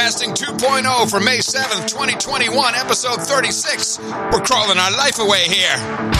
Podcasting 2.0 for May 7th, 2021, episode 36. We're crawling our life away here.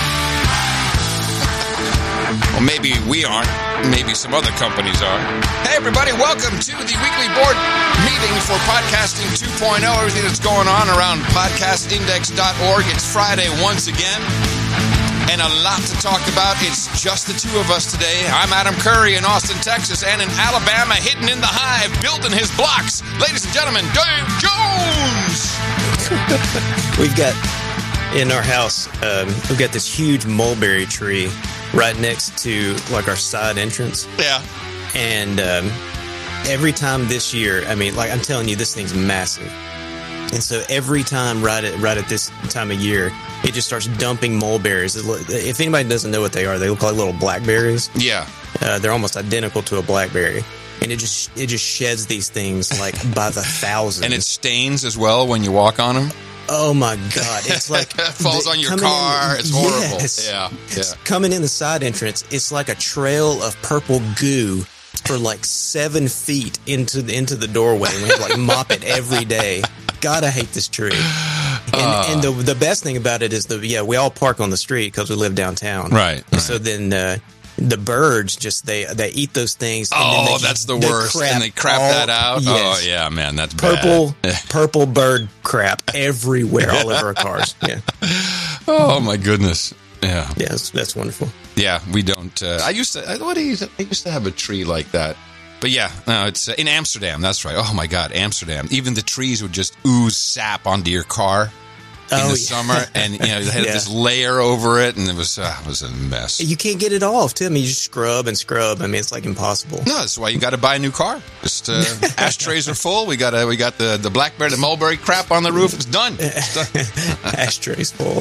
Well, maybe we aren't. Maybe some other companies are. Hey, everybody, welcome to the weekly board meeting for Podcasting 2.0. Everything that's going on around podcastindex.org. It's Friday once again, and a lot to talk about. It's just the two of us today. I'm Adam Curry in Austin, Texas, and in Alabama, hidden in the hive, building his blocks. Ladies and gentlemen, Dave Jones! We've got, in our house, we've got this huge mulberry tree right next to, like, our side entrance. Yeah. And every time this year, I mean, like, I'm telling you, this thing's massive. And so every time right at this time of year, it just starts dumping mulberries. If anybody doesn't know what they are, they look like little blackberries. Yeah. They're almost identical to a blackberry. And it just sheds these things, like, by the thousands. And it stains as well when you walk on them. Oh my God! It's like it falls on your car. It's horrible. Yes. Yeah. Coming in the side entrance, it's like a trail of purple goo for like 7 feet into the doorway. We have to like mop it every day. God, I hate this tree. And the best thing about it is we all park on the street because we live downtown. Right. And so then the birds just they eat those things. And then that's the worst. And they crap that out. Yes. Oh yeah, man, that's bad. Purple bird crap everywhere, all over our cars. Yeah. Oh my goodness. Yeah. Yes, that's wonderful. Yeah, we don't. I used to have a tree like that. But yeah, no, it's in Amsterdam. That's right. Oh my God, Amsterdam. Even the trees would just ooze sap onto your car in the summer, and they had this layer over it, and it was a mess. You can't get it off, too. I mean, you just scrub and scrub. I mean, it's like impossible. No, that's why you got to buy a new car. Just ashtrays are full. We got the blackberry, the mulberry crap on the roof. It's done. Ashtrays full.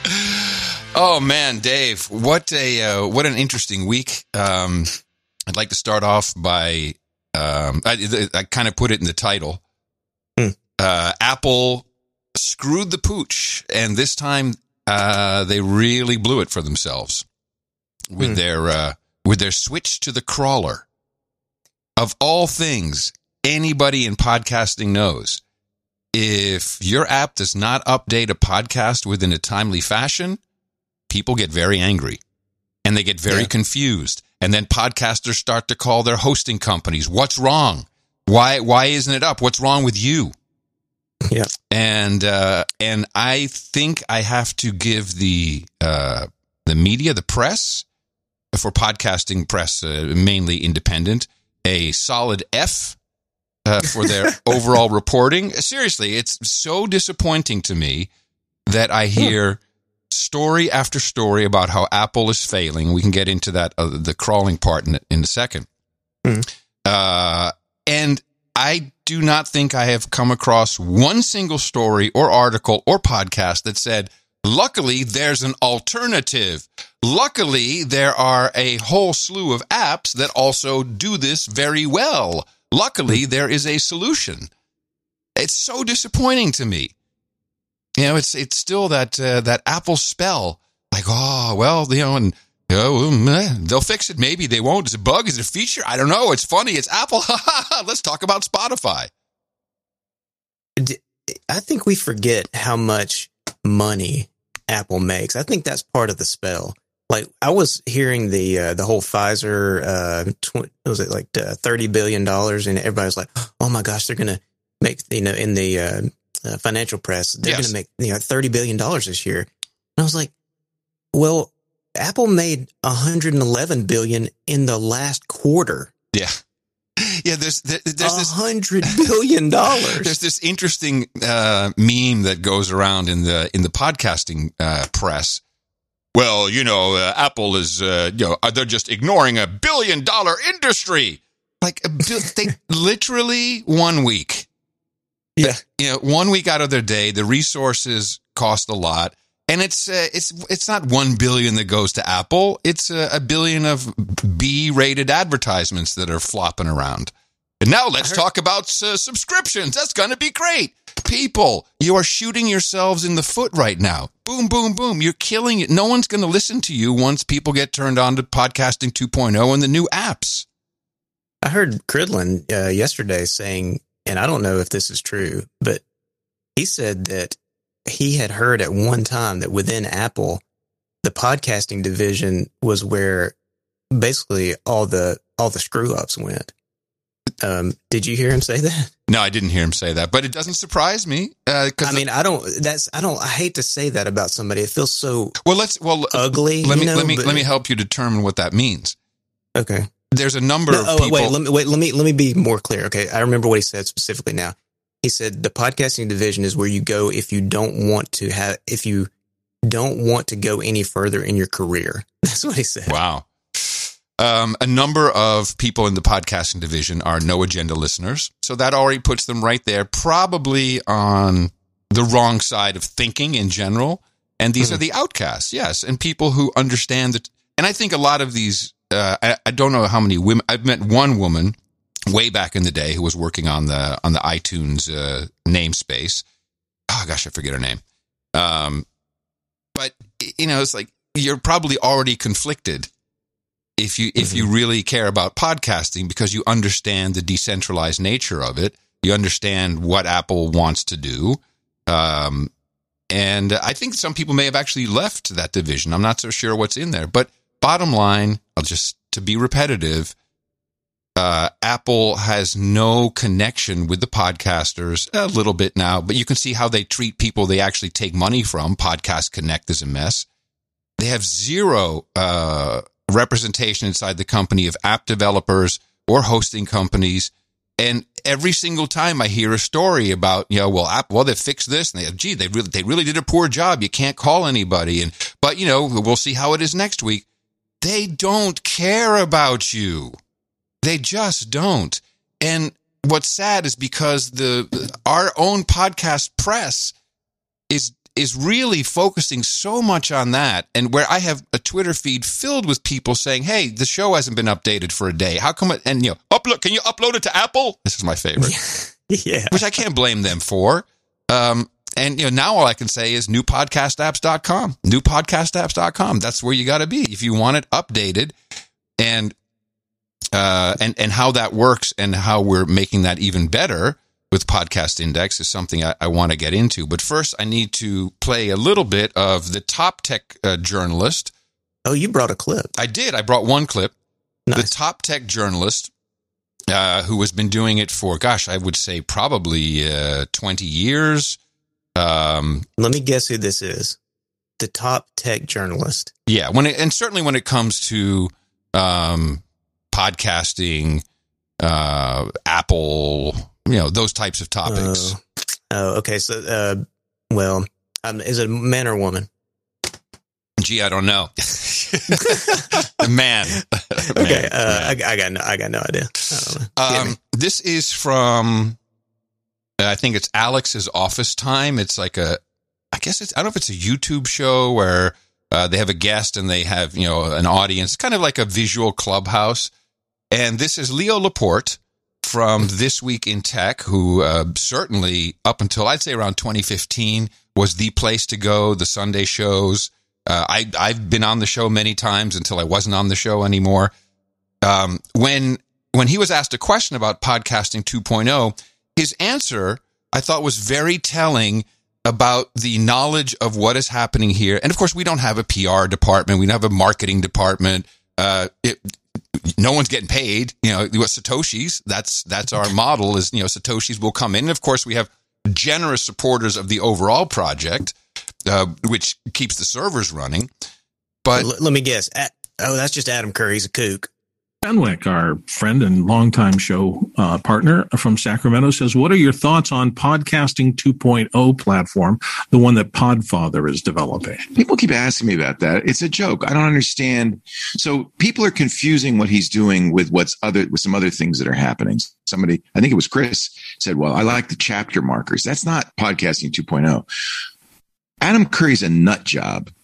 Oh man, Dave, what an interesting week. I'd like to start off by I kind of put it in the title. Apple screwed the pooch, and this time they really blew it for themselves with their switch to the crawler. Of all things, anybody in podcasting knows if your app does not update a podcast within a timely fashion, people get very angry and they get very confused. And then podcasters start to call their hosting companies. What's wrong? Why isn't it up? What's wrong with you? Yeah. And I think I have to give the media, the press, for podcasting press, mainly independent, a solid F for their overall reporting. Seriously, it's so disappointing to me that I hear story after story about how Apple is failing. We can get into that, the crawling part in a second. And I do not think I have come across one single story or article or podcast that said, luckily, there's an alternative. Luckily, there are a whole slew of apps that also do this very well. Luckily, there is a solution. It's so disappointing to me. You know, it's still that Apple spell. Like, oh, well, and they'll fix it. Maybe they won't. Is it a bug? Is it a feature? I don't know. It's funny. It's Apple. Let's talk about Spotify. I think we forget how much money Apple makes. I think that's part of the spell. Like, I was hearing the whole Pfizer, was it like $30 billion? And everybody was like, oh my gosh, they're going to make, in the financial press, they're going to make $30 billion this year. And I was like, well, Apple made $111 billion in the last quarter. Yeah. Yeah, there's $100 billion. There's this interesting meme that goes around in the podcasting press. Well, Apple is they're just ignoring $1 billion industry. Like they literally 1 week. Yeah. 1 week out of their day, the resources cost a lot. And it's not 1 billion that goes to Apple. It's a billion of B-rated advertisements that are flopping around. And now let's talk about subscriptions. That's going to be great. People, you are shooting yourselves in the foot right now. Boom, boom, boom. You're killing it. No one's going to listen to you once people get turned on to Podcasting 2.0 and the new apps. I heard Cridlin yesterday saying and I don't know if this is true, but he said that he had heard at one time that within Apple, the podcasting division was where basically all the screw ups went. Did you hear him say that? No, I didn't hear him say that, but it doesn't surprise me. I hate to say that about somebody. It feels so ugly. Let me help you determine what that means. Okay. There's a number of people. Let me be more clear. Okay. I remember what he said specifically now. He said the podcasting division is where you go if you don't want to go any further in your career. That's what he said. Wow. A number of people in the podcasting division are no agenda listeners. So that already puts them right there, probably on the wrong side of thinking in general. And these are the outcasts. Yes. And people who understand that. And I think a lot of these, I don't know how many women, I've met one woman way back in the day who was working on the iTunes namespace. Oh gosh, I forget her name. But it's like, you're probably already conflicted if you really care about podcasting, because you understand the decentralized nature of it. You understand what Apple wants to do. And I think some people may have actually left that division. I'm not so sure what's in there, but bottom line, to be repetitive, Apple has no connection with the podcasters, a little bit now, but you can see how they treat people they actually take money from. Podcast Connect is a mess. They have zero representation inside the company of app developers or hosting companies. And every single time I hear a story about, Apple, they fixed this, and they really did a poor job. You can't call anybody. But we'll see how it is next week. They don't care about you. They just don't. And what's sad is because our own podcast press is really focusing so much on that, and where I have a Twitter feed filled with people saying, "Hey, the show hasn't been updated for a day. How come it?" And can you upload it to Apple? This is my favorite. Yeah, which I can't blame them for. And now all I can say is newpodcastapps.com. Newpodcastapps.com. That's where you got to be if you want it updated, and how that works and how we're making that even better with Podcast Index is something I want to get into. But first, I need to play a little bit of the top tech journalist. Oh, you brought a clip. I did. I brought one clip. Nice. The top tech journalist who has been doing it for, I would say probably 20 years. Let me guess who this is. The top tech journalist. Yeah, certainly when it comes to podcasting, Apple, those types of topics. Okay. So, is it a man or a woman? Gee, I don't know. Man. Okay. I got no idea. I don't know. This is from, I think it's Alex's Office Time. It's like I don't know if it's a YouTube show where they have a guest and they have, an audience, kind of like a visual clubhouse. And this is Leo Laporte from This Week in Tech, who certainly up until I'd say around 2015 was the place to go, the Sunday shows. I've been on the show many times until I wasn't on the show anymore. When he was asked a question about podcasting 2.0, his answer I thought was very telling about the knowledge of what is happening here. And of course, we don't have a PR department. We don't have a marketing department. No one's getting paid, Satoshis. That's our model is, Satoshis will come in. And of course, we have generous supporters of the overall project, which keeps the servers running. But let me guess. That's just Adam Curry. He's a kook. Fenwick, our friend and longtime show partner from Sacramento, says, what are your thoughts on Podcasting 2.0 platform, the one that Podfather is developing? People keep asking me about that. It's a joke. I don't understand. So people are confusing what he's doing with with some other things that are happening. Somebody, I think it was Chris, said, well, I like the chapter markers. That's not Podcasting 2.0. Adam Curry's a nut job.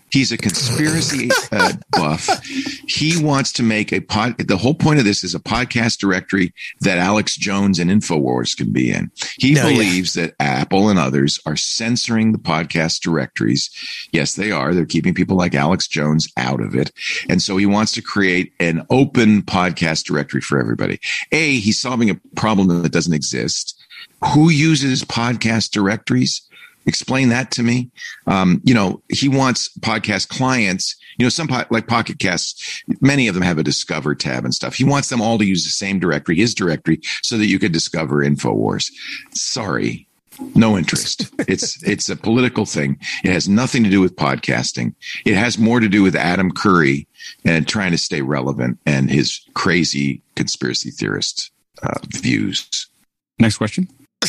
He's a conspiracy buff. He wants to make the whole point of this is a podcast directory that Alex Jones and InfoWars can be in. He believes that Apple and others are censoring the podcast directories. Yes, they are. They're keeping people like Alex Jones out of it. And so he wants to create an open podcast directory for everybody. He's solving a problem that doesn't exist. Who uses podcast directories? Explain that to me. He wants podcast clients, some like Pocket Casts, many of them have a Discover tab and stuff. He wants them all to use the same directory, his directory, so that you could discover InfoWars. Sorry. No interest. It's a political thing. It has nothing to do with podcasting. It has more to do with Adam Curry and trying to stay relevant and his crazy conspiracy theorist views. Next question.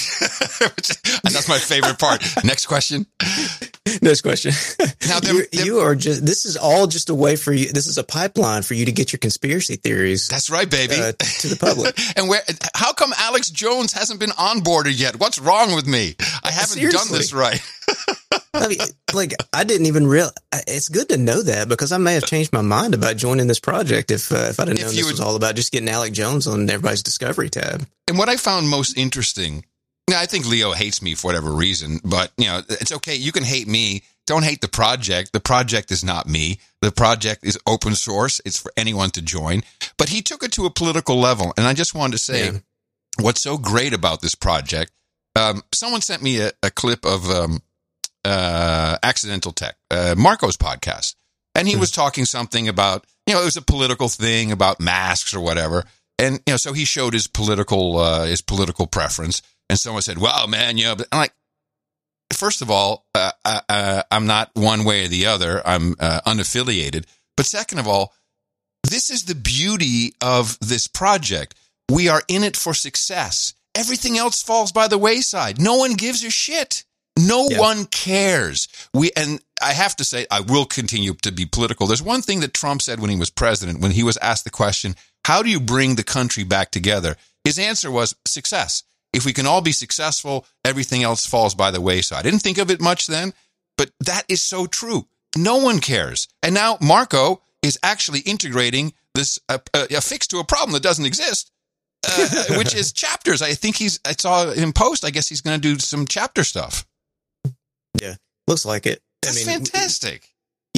That's my favorite part. Next question. Next question. Now, you are just, this is all just a way for you. This is a pipeline for you to get your conspiracy theories. That's right, baby. To the public. And how come Alex Jones hasn't been onboarded yet? What's wrong with me? I haven't done this right. I mean, I didn't even realize. It's good to know that, because I may have changed my mind about joining this project if I'd have known this was all about just getting Alex Jones on everybody's Discovery tab. And what I found most interesting, now, I think Leo hates me for whatever reason, but it's okay. You can hate me. Don't hate the project. The project is not me. The project is open source. It's for anyone to join. But he took it to a political level. And I just wanted to say what's so great about this project. Someone sent me a clip of Accidental Tech, Marco's podcast. And he was talking something about, it was a political thing about masks or whatever. And, so he showed his political preference. And someone said, "Wow, man, but I'm like, first of all, I'm not one way or the other. I'm unaffiliated. But second of all, this is the beauty of this project. We are in it for success. Everything else falls by the wayside. No one gives a shit. No one cares. And I have to say, I will continue to be political. There's one thing that Trump said when he was president, when he was asked the question, how do you bring the country back together? His answer was success. If we can all be successful, everything else falls by the wayside. I didn't think of it much then, but that is so true. No one cares. And now Marco is actually integrating this a fix to a problem that doesn't exist, which is chapters. I saw him post. I guess he's going to do some chapter stuff. Yeah, looks like it. That's fantastic.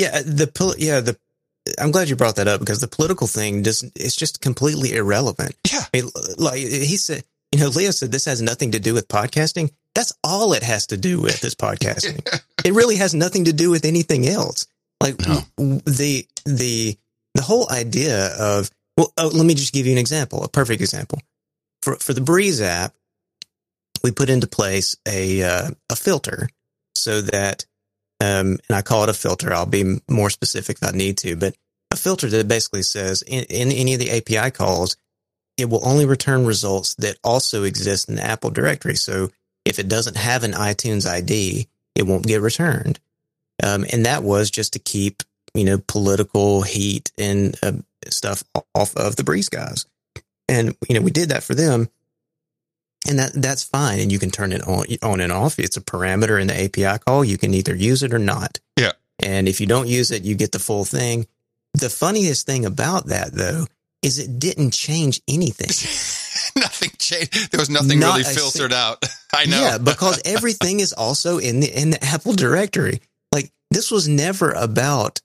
I'm glad you brought that up, because the political thing it's just completely irrelevant. Yeah. I mean, like he said, Leo said this has nothing to do with podcasting. That's all it has to do with is podcasting. It really has nothing to do with anything else. Like the whole idea of, let me just give you an example, a perfect example. For the Breeze app, we put into place a filter so that, and I call it a filter. I'll be more specific if I need to, but a filter that basically says in any of the API calls, it will only return results that also exist in the Apple directory. So if it doesn't have an iTunes ID, it won't get returned. And that was just to keep, political heat and stuff off of the Breeze guys. And, we did that for them. And that's fine. And you can turn it on and off. It's a parameter in the API call. You can either use it or not. Yeah. And if you don't use it, you get the full thing. The funniest thing about that, though, is it didn't change anything. Nothing changed. There was nothing really filtered out. I know. Yeah, because everything is also in the Apple directory. Like, this was never about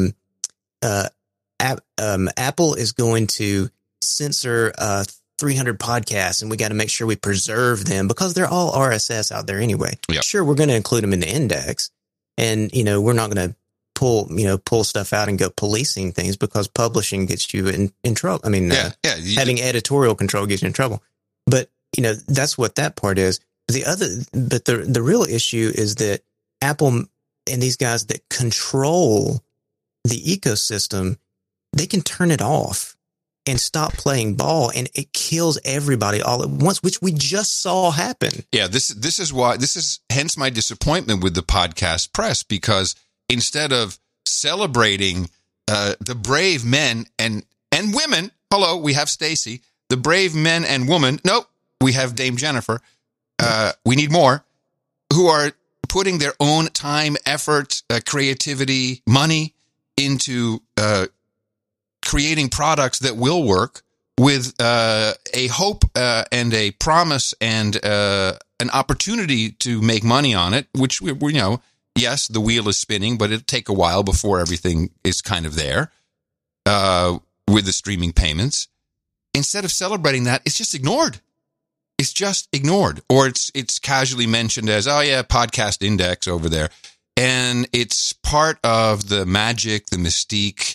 Apple is going to censor 300 podcasts, and we got to make sure we preserve them because they're all RSS out there anyway. Yep. Sure, we're going to include them in the index, and we're not going to pull stuff out and go policing things because publishing gets you in trouble. I mean, having editorial control gets you in trouble. But that's what that part is. The real issue is that Apple and these guys that control the ecosystem, they can turn it off and stop playing ball, and it kills everybody all at once, which we just saw happen. Yeah, this is hence my disappointment with the podcast press, because instead of celebrating the brave men and women, hello, we have Stacy, the brave men and women. Nope, we have Dame Jennifer. We need more, who are putting their own time, effort, creativity, money into creating products that will work with a hope and a promise and an opportunity to make money on it, which we yes, the wheel is spinning, but it'll take a while before everything is kind of there with the streaming payments. Instead of celebrating that, it's just ignored. It's just ignored, or it's casually mentioned as, oh yeah, podcast index over there, and it's part of the magic, the mystique.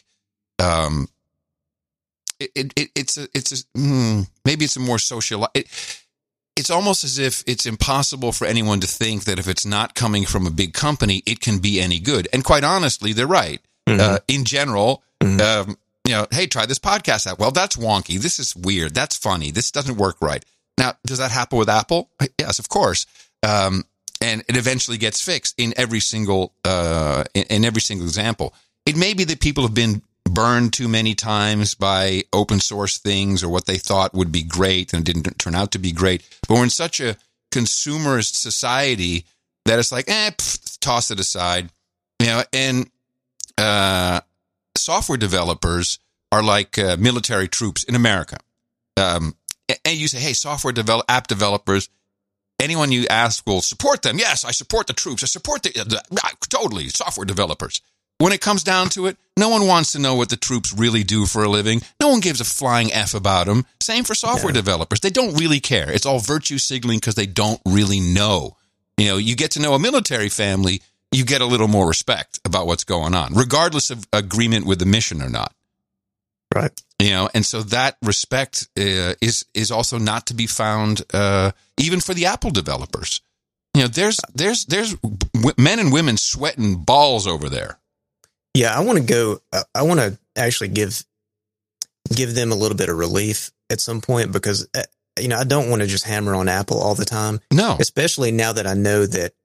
Maybe it's a more social. It's almost as if it's impossible for anyone to think that if it's not coming from a big company, it can be any good. And quite honestly, they're right. Mm-hmm. In general, hey, try this podcast out. Well, that's wonky. This is weird. That's funny. This doesn't work right. Now, does that happen with Apple? Yes, of course. And it eventually gets fixed in every single example. It may be that people have been burned too many times by open source things or what they thought would be great and didn't turn out to be great. But we're in such a consumerist society that it's like, toss it aside. And software developers are like military troops in America. And you say, hey, app developers, anyone you ask will support them. Yes, I support the troops. I support totally software developers. When it comes down to it, no one wants to know what the troops really do for a living. No one gives a flying F about them. Same for software developers. They don't really care. It's all virtue signaling because they don't really know. You get to know a military family, you get a little more respect about what's going on, regardless of agreement with the mission or not. Right. And so that respect is also not to be found even for the Apple developers. There's men and women sweating balls over there. Yeah, I want to actually give them a little bit of relief at some point because, I don't want to just hammer on Apple all the time. No. Especially now that I know that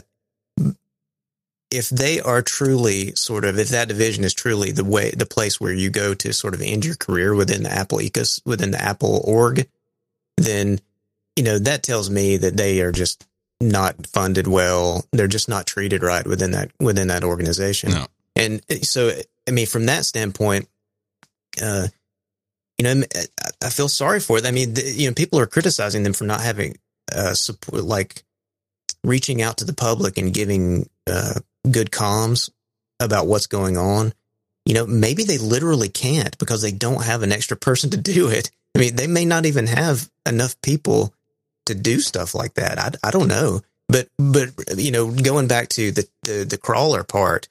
if they are truly if that division is truly the place where you go to sort of end your career within the Apple within the Apple org, then, that tells me that they are just not funded well. They're just not treated right within that organization. No. And so, from that standpoint, I feel sorry for them. People are criticizing them for not having support, like reaching out to the public and giving good comms about what's going on. Maybe they literally can't because they don't have an extra person to do it. They may not even have enough people to do stuff like that. I don't know. But going back to the crawler part,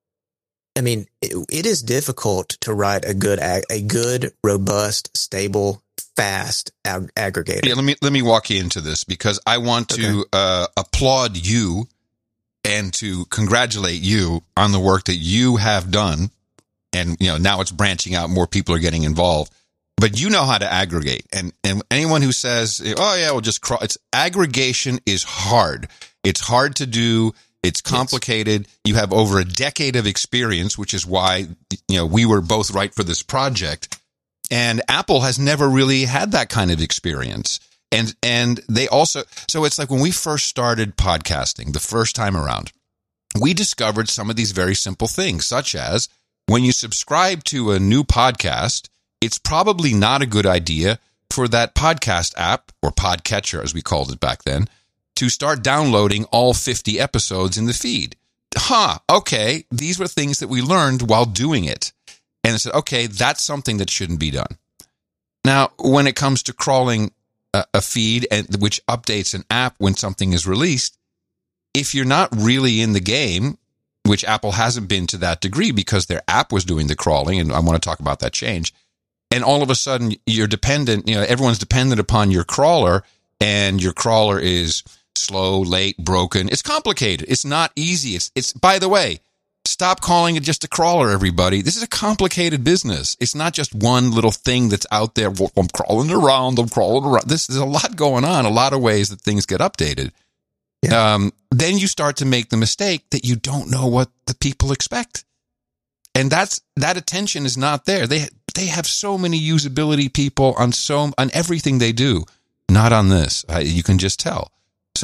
it is difficult to write a good, robust, stable, fast aggregator. Yeah, let me walk you into this because I want to applaud you and to congratulate you on the work that you have done. And now it's branching out, more people are getting involved. But you know how to aggregate, and anyone who says, "Oh yeah, we'll just crawl," aggregation is hard. It's hard to do. It's complicated. Yes. You have over a decade of experience, which is why, we were both right for this project. And Apple has never really had that kind of experience. And they also, so it's like when we first started podcasting the first time around, we discovered some of these very simple things, such as when you subscribe to a new podcast, it's probably not a good idea for that podcast app, or podcatcher as we called it back then, to start downloading all 50 episodes in the feed. Okay, these were things that we learned while doing it. And I said, okay, that's something that shouldn't be done. Now, when it comes to crawling a feed which updates an app when something is released, if you're not really in the game, which Apple hasn't been to that degree because their app was doing the crawling, and I want to talk about that change, and all of a sudden you're dependent, everyone's dependent upon your crawler, and your crawler is slow, late, broken. It's complicated. It's not easy. It's by the way, stop calling it just a crawler, everybody. This is a complicated business. It's not just one little thing that's out there. I'm crawling around. There's a lot going on, a lot of ways that things get updated. Yeah. Then you start to make the mistake that you don't know what the people expect. And that attention is not there. They have so many usability people on everything they do, not on this. You can just tell. So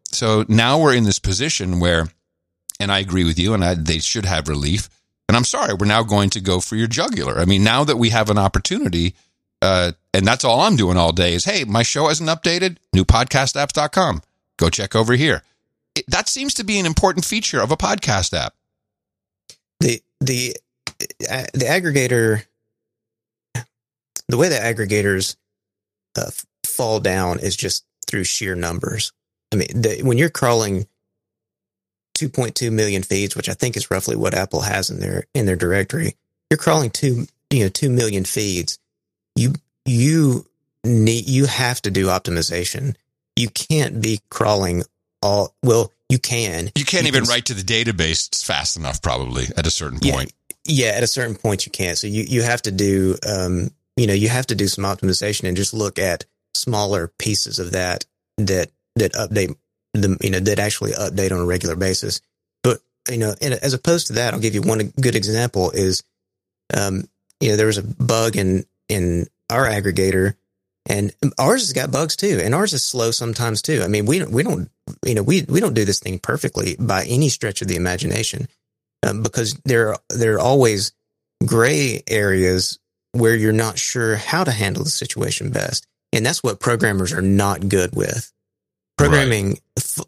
So now we're in this position where, and I agree with you, and they should have relief. And I'm sorry, we're now going to go for your jugular. I mean, now that we have an opportunity, and that's all I'm doing all day is, hey, my show hasn't updated, newpodcastapps.com. Go check over here. That seems to be an important feature of a podcast app. The aggregator, the way the aggregators fall down is just through sheer numbers. I mean, when you're crawling 2.2 million feeds, which I think is roughly what Apple has in their directory, you're crawling 2 million feeds. You have to do optimization. You can't be crawling all. Well, you can. You can't even write to the database fast enough, probably at a certain point. Yeah, at a certain point you can't. So you have to do, you have to do some optimization and just look at smaller pieces of that update them, that actually update on a regular basis. But, as opposed to that, I'll give you one good example is, there was a bug in our aggregator, and ours has got bugs too, and ours is slow sometimes too. I mean, we don't do this thing perfectly by any stretch of the imagination, because there are always gray areas where you're not sure how to handle the situation best, and that's what programmers are not good with. Programmers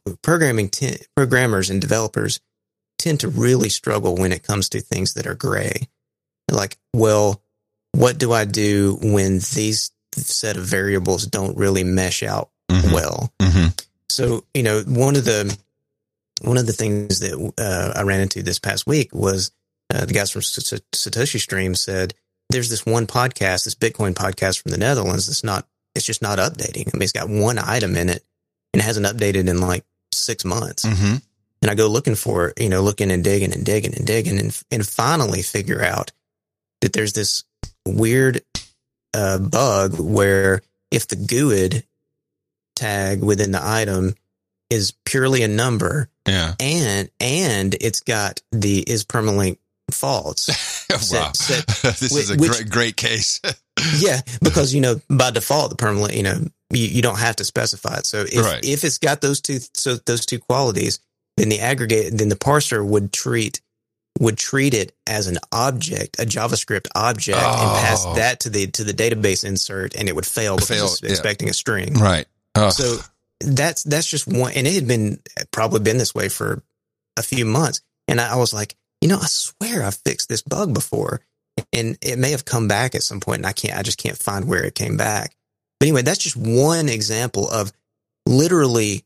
and developers tend to really struggle when it comes to things that are gray. Like, well, what do I do when these set of variables don't really mesh out well? Mm-hmm. So, one of the things that I ran into this past week was the guys from Satoshi Stream said there's this one podcast, this Bitcoin podcast from the Netherlands. It's just not updating. I mean, it's got one item in it and it hasn't updated in like 6 months. Mm-hmm. And I go looking for it, looking and digging and finally figure out that there's this weird bug where if the GUID tag within the item is purely a number, and it's got the is permalink false. Wow. This is a great case. Yeah, because, by default, the permalink, you don't have to specify it. So if it's got those two qualities, then the parser would treat it as an object, a JavaScript object, and pass that to the database insert, and it would fail because it's expecting a string. Right. So that's just one, and it had probably been this way for a few months. And I was like, I swear I fixed this bug before, and it may have come back at some point, and I just can't find where it came back. But anyway, that's just one example of literally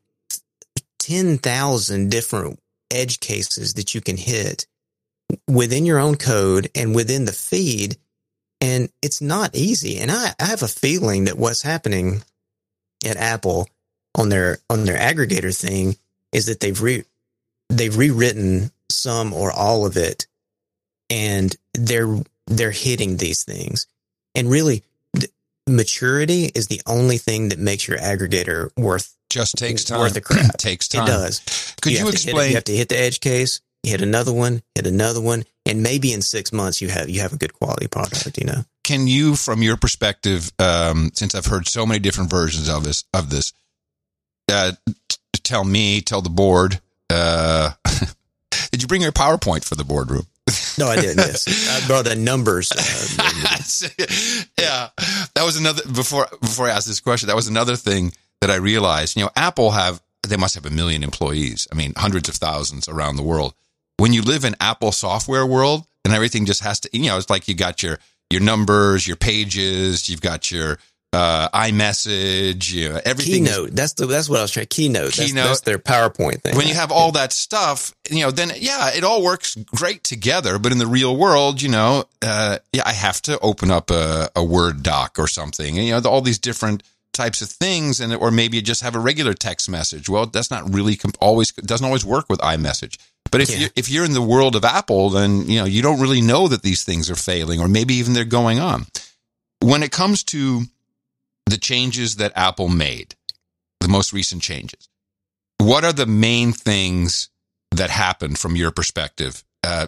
10,000 different edge cases that you can hit within your own code and within the feed. And it's not easy. And I have a feeling that what's happening at Apple on their aggregator thing is that they've rewritten some or all of it, and they're hitting these things. And really, maturity is the only thing that makes your aggregator worth the crap. It takes time. It does. Could you explain? You have to hit the edge case, you hit another one, and maybe in 6 months you have a good quality product. Can you, from your perspective, since I've heard so many different versions of this, tell the board? Did you bring your PowerPoint for the boardroom? No, I didn't. Yes, I brought the numbers. Yeah, that was another. Before I asked this question, that was another thing that I realized. Apple they must have 1 million employees. I mean, hundreds of thousands around the world. When you live in Apple software world, and everything just has to, it's like you got your numbers, your pages, you've got your iMessage, everything. Keynote. That's what I was trying. Keynote. That's their PowerPoint thing. When you have all that stuff, then it all works great together. But in the real world, I have to open up a Word doc or something. And, all these different types of things, or maybe you just have a regular text message. Well, that's not really doesn't always work with iMessage. But if you're in the world of Apple, then you don't really know that these things are failing, or maybe even they're going on. When it comes to the changes that Apple made, the most recent changes, what are the main things that happened from your perspective? And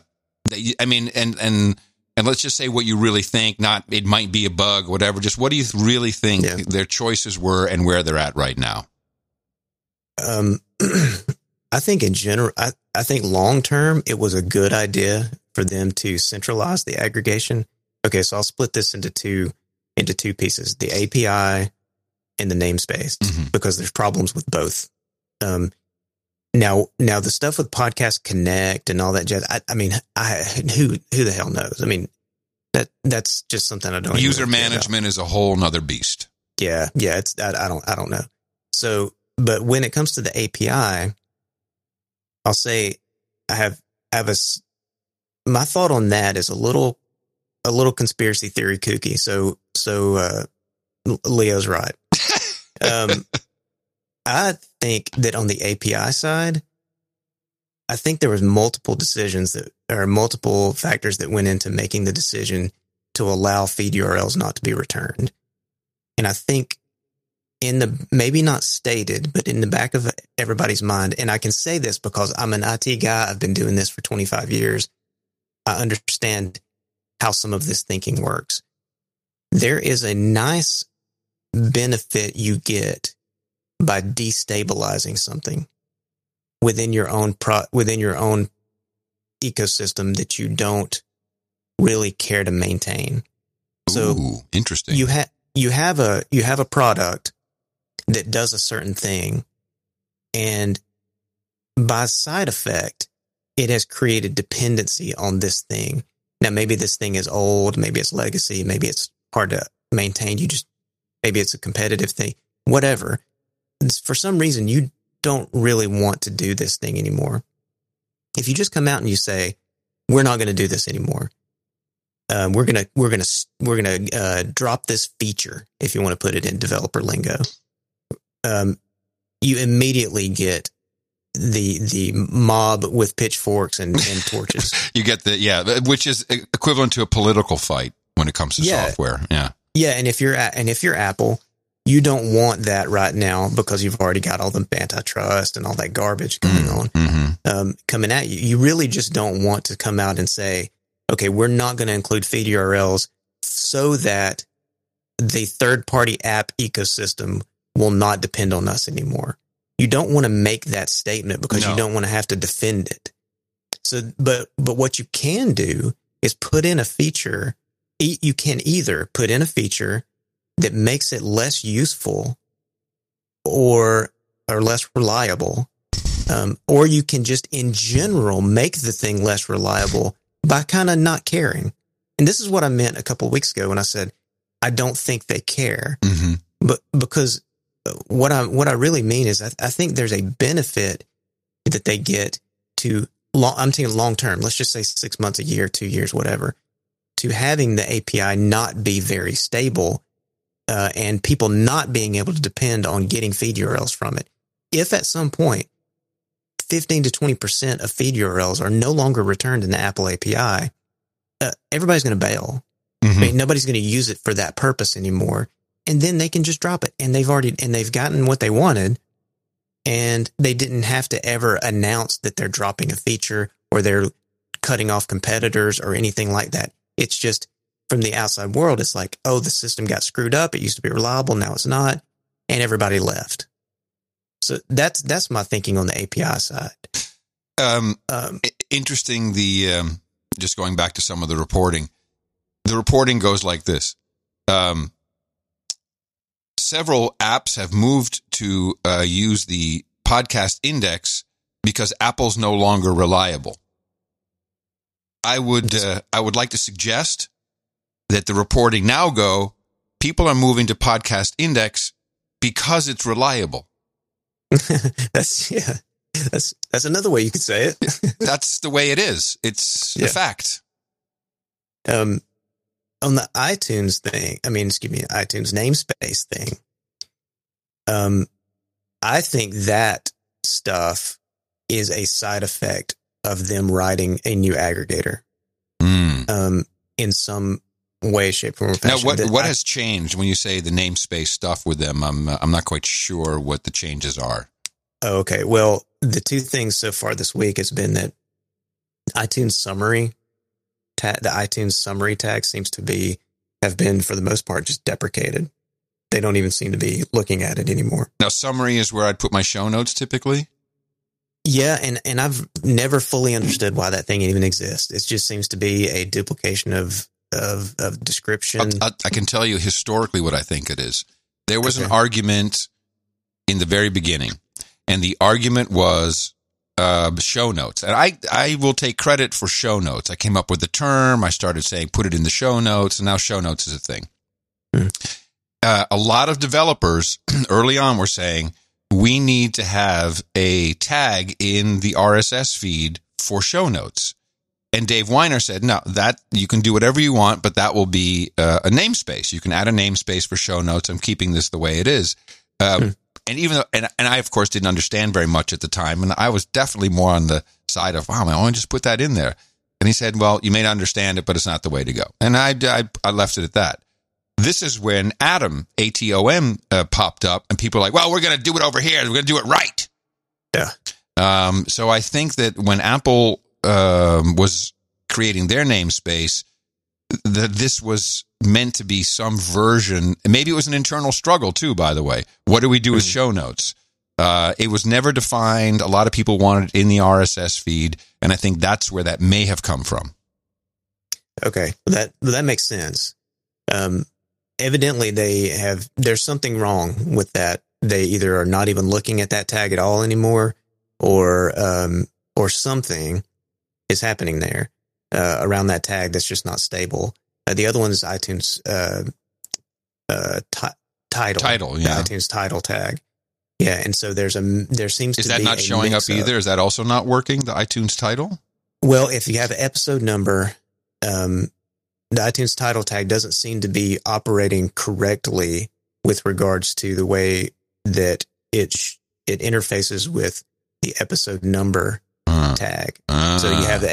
let's just say what you really think. Not it might be a bug, whatever. Just what do you really think their choices were and where they're at right now? I think in general, I think long term, it was a good idea for them to centralize the aggregation. Okay, so I'll split this into two pieces: the API and the namespace, because there's problems with both. Now the stuff with Podcast Connect and all that jazz. I mean, who the hell knows? I mean, that's just something I don't. User management is a whole nother beast. Yeah. I don't know. So, but when it comes to the API, I'll say my thought on that is a little conspiracy theory kooky. So Leo's right. I think that on the API side, I think there was multiple factors that went into making the decision to allow feed URLs not to be returned. And I think maybe not stated, but in the back of everybody's mind, and I can say this because I'm an IT guy, I've been doing this for 25 years. I understand how some of this thinking works. There is a nice benefit you get by destabilizing something within your own ecosystem that you don't really care to maintain. So interesting. You have a product that does a certain thing, and by side effect, it has created dependency on this thing. Now, maybe this thing is old, maybe it's legacy, maybe it's hard to maintain. Maybe it's a competitive thing, whatever. For some reason, you don't really want to do this thing anymore. If you just come out and you say, we're not going to do this anymore. We're gonna drop this feature, if you want to put it in developer lingo. You immediately get the mob with pitchforks and torches. You get which is equivalent to a political fight when it comes to software. Yeah. And if you're Apple, you don't want that right now because you've already got all the antitrust and all that garbage going on, coming at you. You really just don't want to come out and say, okay, we're not going to include feed URLs so that the third-party app ecosystem will not depend on us anymore. You don't want to make that statement because you don't want to have to defend it. So, but what you can do is put in a feature. You can either put in a feature that makes it less useful or less reliable, or you can just in general make the thing less reliable by kind of not caring. And this is what I meant a couple of weeks ago when I said I don't think they care, but because what I really mean is I think there's a benefit that they get to I'm thinking long term. Let's just say 6 months, a year, 2 years, whatever, to having the API not be very stable. And people not being able to depend on getting feed URLs from it. If at some point 15 to 20% of feed URLs are no longer returned in the Apple API, everybody's going to bail. I mean, nobody's going to use it for that purpose anymore. And then they can just drop it. And they've gotten what they wanted. And they didn't have to ever announce that they're dropping a feature or they're cutting off competitors or anything like that. It's just, from the outside world, it's like, oh, the system got screwed up. It used to be reliable. Now it's not. And everybody left. So that's my thinking on the API side. Interesting. Just going back to some of the reporting. The reporting goes like this. Several apps have moved to use the podcast index because Apple's no longer reliable. I would like to suggest that the reporting now people are moving to podcast index because it's reliable. That's another way you could say it. That's the way it is. It's a fact. On the iTunes thing, iTunes namespace thing. I think that stuff is a side effect of them writing a new aggregator. In some way, shape, form, or fashion. Now, what has changed when you say the namespace stuff with them? I'm not quite sure what the changes are. Oh, okay. Well, the two things so far this week has been that iTunes summary, the iTunes summary tag seems to have been for the most part just deprecated. They don't even seem to be looking at it anymore. Now, summary is where I'd put my show notes typically. Yeah, and I've never fully understood why that thing even exists. It just seems to be a duplication of description. I can tell you historically what I think it is. There was an Okay. argument in the very beginning, and the argument was show notes. And I will take credit for show notes. I came up with the term. I started saying, put it in the show notes, and now show notes is a thing. A lot of developers early on were saying, we need to have a tag in the RSS feed for show notes. And Dave Weiner said, no, that you can do whatever you want, but that will be a namespace. You can add a namespace for show notes. I'm keeping this the way it is. And even though, and I, of course, didn't understand very much at the time. And I was definitely more on the side of, wow, I want to just put that in there. And he said, well, you may not understand it, but it's not the way to go. And I left it at that. This is when Atom, ATOM, popped up, and people are like, well, we're going to do it over here. We're going to do it right. Yeah. So I think that when Apple was creating their namespace, that this was meant to be some version. Maybe it was an internal struggle, too, by the way. What do we do with show notes? It was never defined. A lot of people wanted it in the RSS feed, and I think that's where that may have come from. Okay, that makes sense. Evidently, there's something wrong with that. They either are not even looking at that tag at all anymore, or something is happening there around that tag that's just not stable. The other one is iTunes title. Title, yeah. The iTunes title tag. Yeah, and so there seems to be. Is that not showing up either? Is that also not working? The iTunes title? Well, if you have an episode number, the iTunes title tag doesn't seem to be operating correctly with regards to the way that it interfaces with the episode number tag. So you have the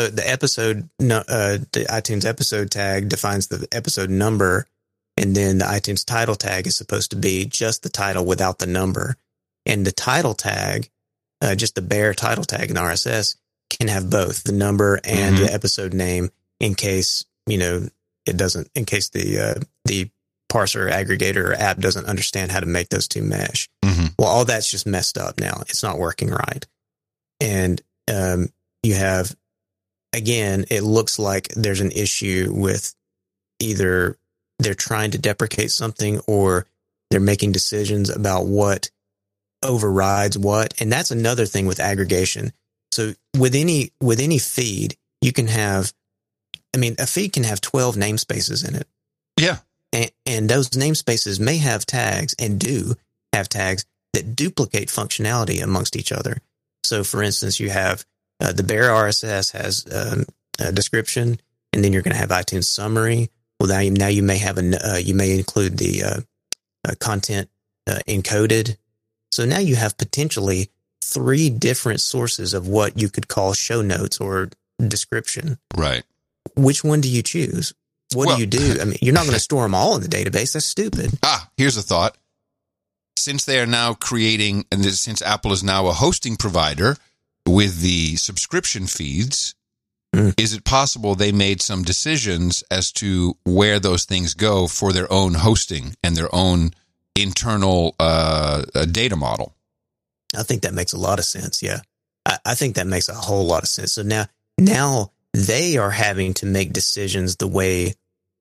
iTunes episode tag defines the episode number, and then the iTunes title tag is supposed to be just the title without the number. And the title tag, just the bare title tag in RSS, can have both the number and the episode name in case, it doesn't, in case the parser aggregator or app doesn't understand how to make those two mesh. Well, all that's just messed up now. It's not working right. And you have, again, it looks like there's an issue with either they're trying to deprecate something or they're making decisions about what overrides what. And that's another thing with aggregation. So with any feed, you can have, a feed can have 12 namespaces in it. Yeah. And those namespaces may have tags and do have tags that duplicate functionality amongst each other. So for instance, you have the bare RSS has a description, and then you're going to have iTunes summary. Well, now you may have you may include the content encoded. So now you have potentially 3 different sources of what you could call show notes or description. Right. Which one do you choose? What do you do? You're not going to store them all in the database. That's stupid. Here's a thought. Since they are now creating, and since Apple is now a hosting provider with the subscription feeds, is it possible they made some decisions as to where those things go for their own hosting and their own internal data model? I think that makes a lot of sense. Yeah. I think that makes a whole lot of sense. So now they are having to make decisions the way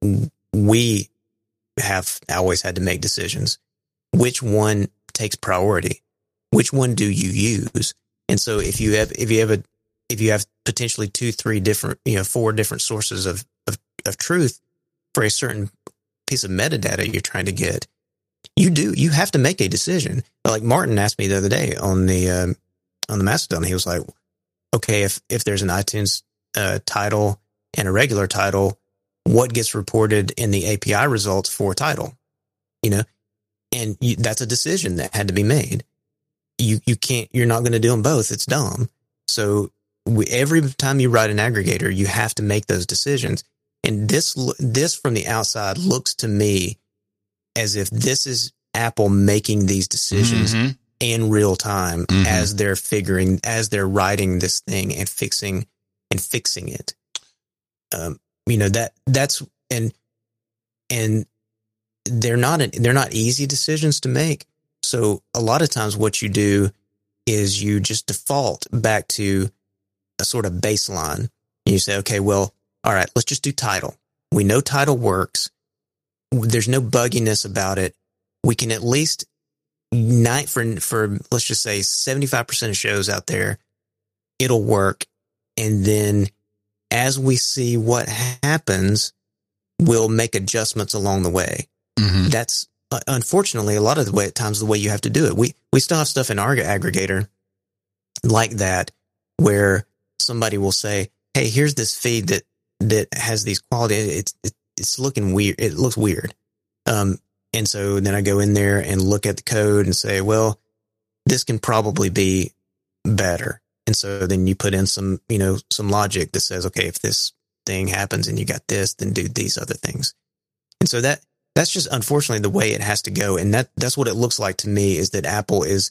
we have always had to make decisions. Which one takes priority? Which one do you use? And so if you have potentially 2, 3 different, 4 different sources of truth for a certain piece of metadata you're trying to get, you have to make a decision. Like Martin asked me the other day on the Mastodon, he was like, okay, if there's an iTunes title and a regular title, what gets reported in the API results for title? And that's a decision that had to be made. You're not going to do them both. It's dumb. So every time you write an aggregator, you have to make those decisions. And this from the outside looks to me as if this is Apple making these decisions in real time as they're writing this thing and fixing it. And they're not easy decisions to make. So a lot of times what you do is you just default back to a sort of baseline. You say, okay, well, all right, let's just do title. We know title works. There's no bugginess about it. We can at least for let's just say 75% of shows out there, it'll work. And then as we see what happens, we'll make adjustments along the way. Mm-hmm. That's unfortunately a lot of the way you have to do it. We still have stuff in our aggregator like that, where somebody will say, hey, here's this feed that has these quality. It's looking weird. It looks weird. And so then I go in there and look at the code and say, well, this can probably be better. And so then you put in some logic that says, okay, if this thing happens and you got this, then do these other things. And so that's just unfortunately the way it has to go. And that's what it looks like to me, is that Apple has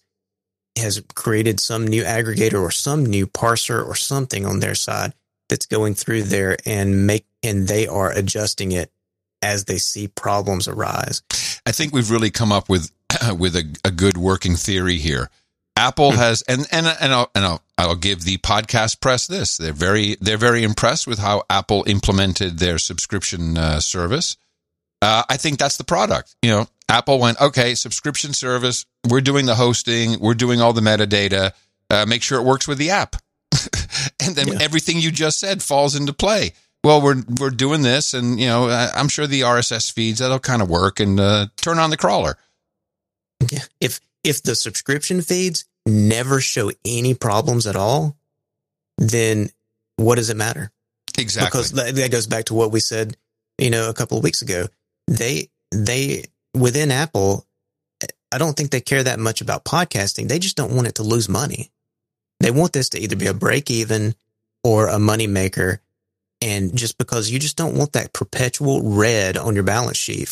created some new aggregator or some new parser or something on their side that's going through there and they are adjusting it as they see problems arise. I think we've really come up with a good working theory here. Apple has, and I'll give the podcast press this. They're very impressed with how Apple implemented their subscription service. I think that's the product. Apple went, okay, subscription service. We're doing the hosting. We're doing all the metadata. Make sure it works with the app. And then everything you just said falls into play. Well, we're doing this, and I'm sure the RSS feeds, that'll kind of work, and turn on the crawler. Yeah. If the subscription feeds never show any problems at all, then what does it matter? Exactly. Because that goes back to what we said, a couple of weeks ago. They within Apple, I don't think they care that much about podcasting. They just don't want it to lose money. They want this to either be a break even or a money maker. And just because you just don't want that perpetual red on your balance sheet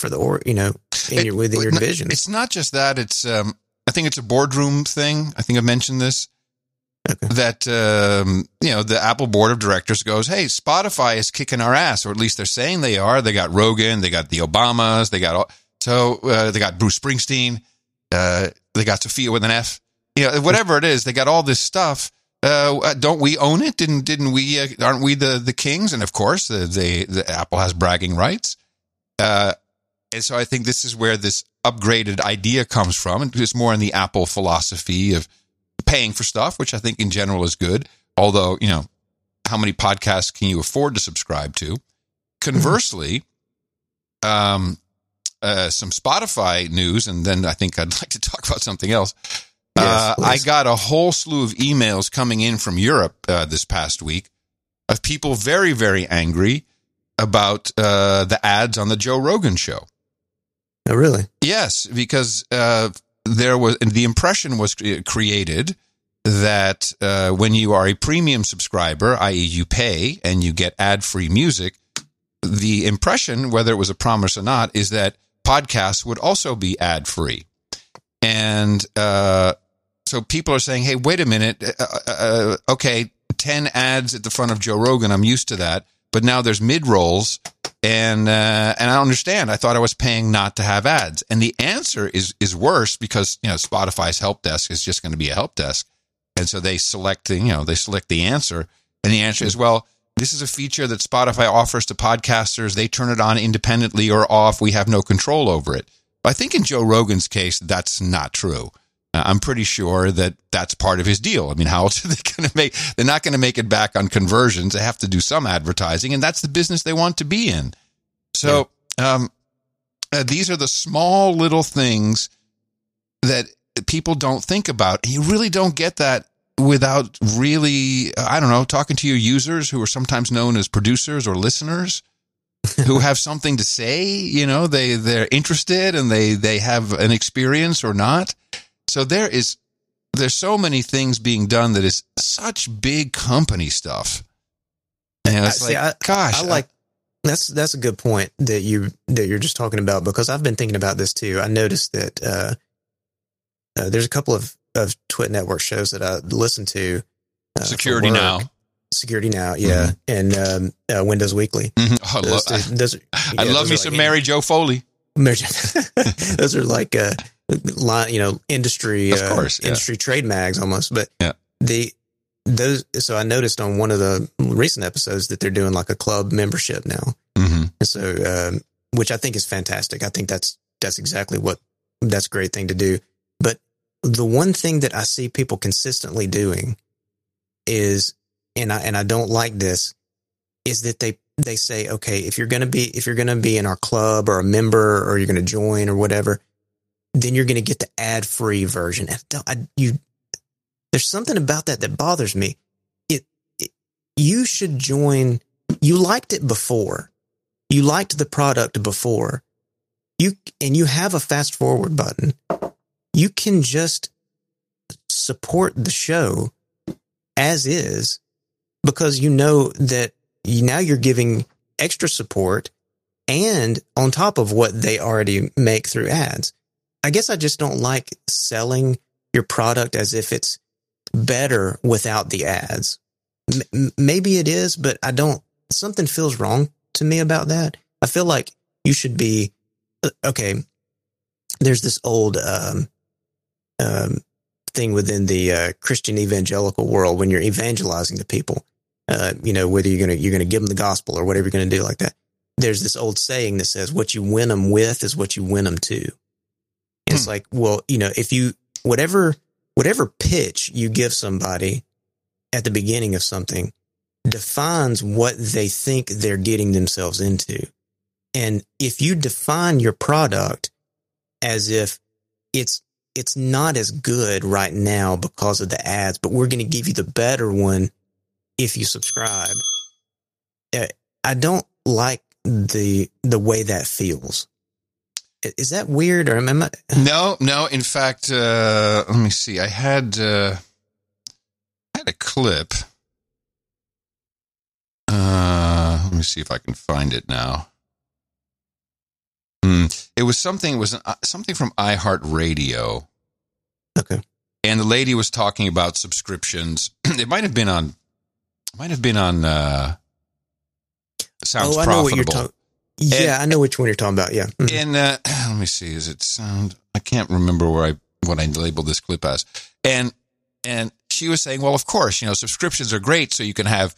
within your division. It's not just that. It's I think it's a boardroom thing. I think I mentioned this. Okay. That the Apple board of directors goes, hey, Spotify is kicking our ass, or at least they're saying they are. They got Rogan, they got the Obamas, they got they got Bruce Springsteen, they got Sophia with an F. Whatever it is, they got all this stuff. Don't we own it? Didn't we? Aren't we the kings? And of course, the Apple has bragging rights. And so I think this is where this upgraded idea comes from. And it's more in the Apple philosophy of paying for stuff, which I think in general is good. Although, how many podcasts can you afford to subscribe to? Conversely, some Spotify news, and then I think I'd like to talk about something else. Yes, I got a whole slew of emails coming in from Europe this past week of people very, very angry about the ads on the Joe Rogan show. Oh, really? Yes, because the impression was created that when you are a premium subscriber, i.e. you pay and you get ad-free music, the impression, whether it was a promise or not, is that podcasts would also be ad-free. And so people are saying, hey, wait a minute. Okay, 10 ads at the front of Joe Rogan. I'm used to that. But now there's mid-rolls, and I don't understand. I thought I was paying not to have ads. And the answer is worse because, Spotify's help desk is just going to be a help desk. And so they select the answer. And the answer is, well, this is a feature that Spotify offers to podcasters. They turn it on independently or off. We have no control over it. I think in Joe Rogan's case, that's not true. I'm pretty sure that that's part of his deal. I mean, how else are they going to make? They're not going to make it back on conversions. They have to do some advertising, and that's the business they want to be in. So these are the small little things that people don't think about. And you really don't get that without really, talking to your users who are sometimes known as producers or listeners. Who have something to say, they're interested and they have an experience or not. So there's so many things being done that is such big company stuff. And it's that's a good point that you're just talking about, because I've been thinking about this too. I noticed that there's a couple of Twit Network shows that I listen to. Security Now, yeah, and Windows Weekly. Mm-hmm. I love me some Mary Jo Foley. Those are like industry, industry trade mags almost. But so I noticed on one of the recent episodes that they're doing like a club membership now. Mm-hmm. And so, which I think is fantastic. I think that's exactly that's a great thing to do. But the one thing that I see people consistently doing is, and I don't like this, is that they say, okay, if you're going to be in our club or a member, or you're going to join or whatever, then you're going to get the ad-free version. There's something about that bothers me. You should join. You liked it before. You liked the product before. You have a fast forward button. You can just support the show as is, because you know that now you're giving extra support and on top of what they already make through ads. I guess I just don't like selling your product as if it's better without the ads. Maybe it is, but I don't. Something feels wrong to me about that. I feel like you should be okay. There's this old thing within the Christian evangelical world when you're evangelizing to people. Whether you're gonna give them the gospel or whatever you're gonna do like that. There's this old saying that says, "What you win them with is what you win them to." It's like, well, if you whatever pitch you give somebody at the beginning of something defines what they think they're getting themselves into. And if you define your product as if it's not as good right now because of the ads, but we're going to give you the better one if you subscribe, I don't like the way that feels. Is that weird, or am I? No. In fact, let me see. I had a clip. Let me see if I can find it now. It was something from iHeartRadio. Okay. And the lady was talking about subscriptions. It might have been on Sounds I Profitable. know what you're talking. Yeah, I know which one you're talking about. Yeah. Mm-hmm. And let me see. Is it sound? I can't remember what I labeled this clip as. And she was saying, well, of course, subscriptions are great, so you can have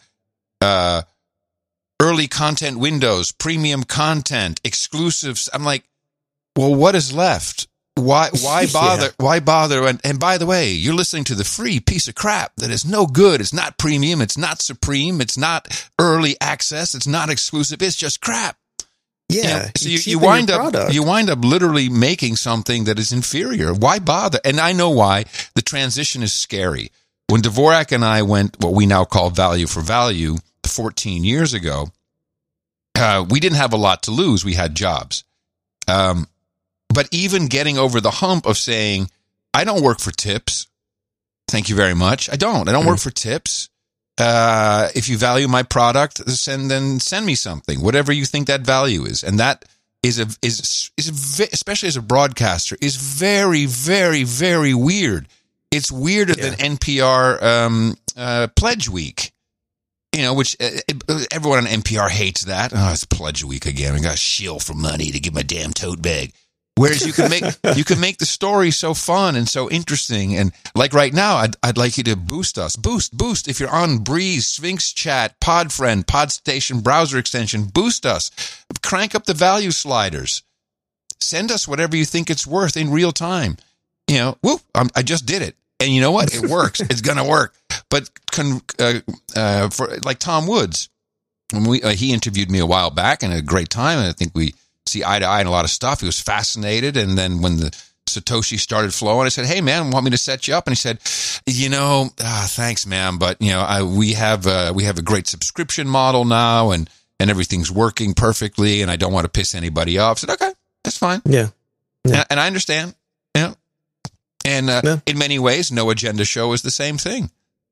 early content windows, premium content, exclusives. I'm like, well, what is left? Why bother? Yeah. Why bother? And by the way, you're listening to the free piece of crap that is no good. It's not premium. It's not supreme. It's not early access. It's not exclusive. It's just crap. Yeah. So you wind up literally making something that is inferior. Why bother? And I know why. The transition is scary. When Dvorak and I went what we now call Value for Value 14 years ago, we didn't have a lot to lose. We had jobs. But even getting over the hump of saying, I don't work for tips. Thank you very much. I don't work for tips. If you value my product, send me something, whatever you think that value is. And that is especially as a broadcaster, is very, very, very weird. It's weirder than NPR Pledge Week, which everyone on NPR hates that. Oh, it's Pledge Week again. I got to shill for money to get my damn tote bag. Whereas you can make the story so fun and so interesting. And like right now, I'd like you to boost us. Boost. If you're on Breeze, Sphinx Chat, Podfriend, Podstation browser extension, boost us. Crank up the value sliders. Send us whatever you think it's worth in real time. I just did it. And you know what? It works. It's going to work. But for like Tom Woods, when he interviewed me a while back and had a great time, and I think we see eye to eye in a lot of stuff. He was fascinated. And then when the Satoshi started flowing, I said, hey, man, want me to set you up? And he said, thanks, man. But, we have a great subscription model now and everything's working perfectly. And I don't want to piss anybody off. I said, okay, that's fine. Yeah. And I understand. And in many ways, No Agenda Show is the same thing.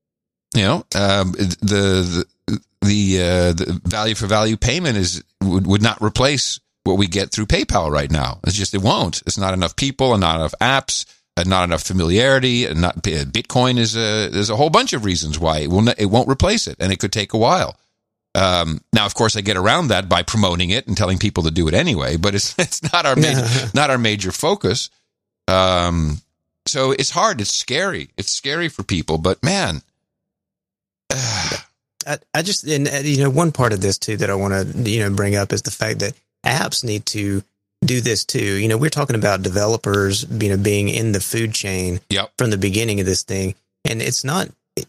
The value for value payment would not replace what we get through PayPal right now. It won't. It's not enough people and not enough apps and not enough familiarity, and not Bitcoin there's a whole bunch of reasons why it won't replace it, and it could take a while. Now, of course, I get around that by promoting it and telling people to do it anyway, but it's not our major focus. So it's hard. It's scary. It's scary for people. But man, I just, and one part of this too that I want to bring up is the fact that apps need to do this too. We're talking about developers, being in the food chain from the beginning of this thing, and it's not.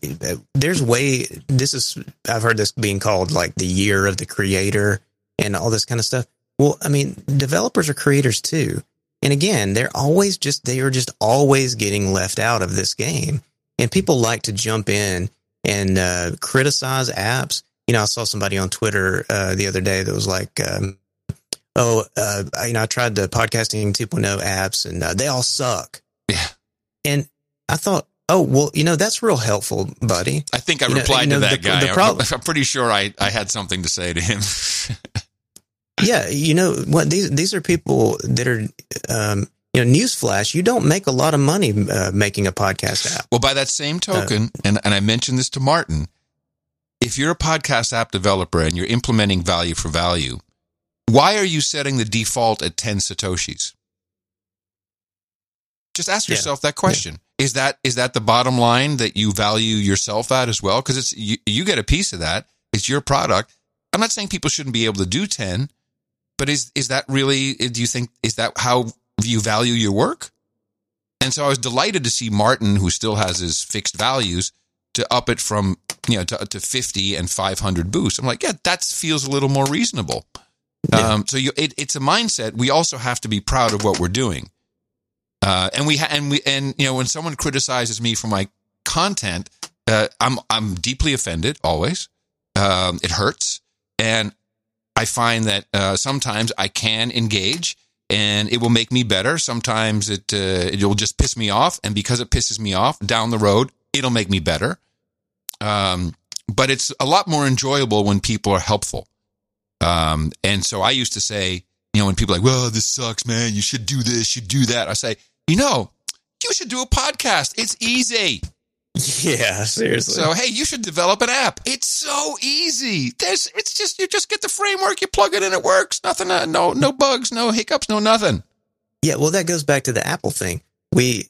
I've heard this being called like the year of the creator and all this kind of stuff. Well, I mean, developers are creators too. And again, they are just always getting left out of this game. And people like to jump in and criticize apps. I saw somebody on Twitter the other day that was like, I tried the podcasting 2.0 apps and they all suck. Yeah. And I thought, oh, well, that's real helpful, buddy. I think I replied to that guy. I'm pretty sure I had something to say to him. Yeah. What? These are people that are, newsflash, you don't make a lot of money making a podcast app. Well, by that same token, and I mentioned this to Martin, if you're a podcast app developer and you're implementing value for value, why are you setting the default at 10 Satoshis? Just ask yourself that question. Yeah. Is that the bottom line that you value yourself at as well? Because it's you get a piece of that. It's your product. I'm not saying people shouldn't be able to do 10, but is that really? Do you think is that how you value your work? And so I was delighted to see Martin, who still has his fixed values, to up it from to 50 and 500 boosts. I'm like, yeah, that feels a little more reasonable. Yeah. So it's a mindset. We also have to be proud of what we're doing. And when someone criticizes me for my content, I'm deeply offended always. It hurts. And I find that sometimes I can engage and it will make me better. Sometimes it will just piss me off. And because it pisses me off down the road, it'll make me better. But it's a lot more enjoyable when people are helpful. And so I used to say, when people are like, well, this sucks, man, you should do this, you do that. I say, you should do a podcast. It's easy. Yeah, seriously. So, hey, you should develop an app. It's so easy. You just get the framework, you plug it in, it works. Nothing, no bugs, no hiccups, no nothing. Yeah, well, that goes back to the Apple thing. We,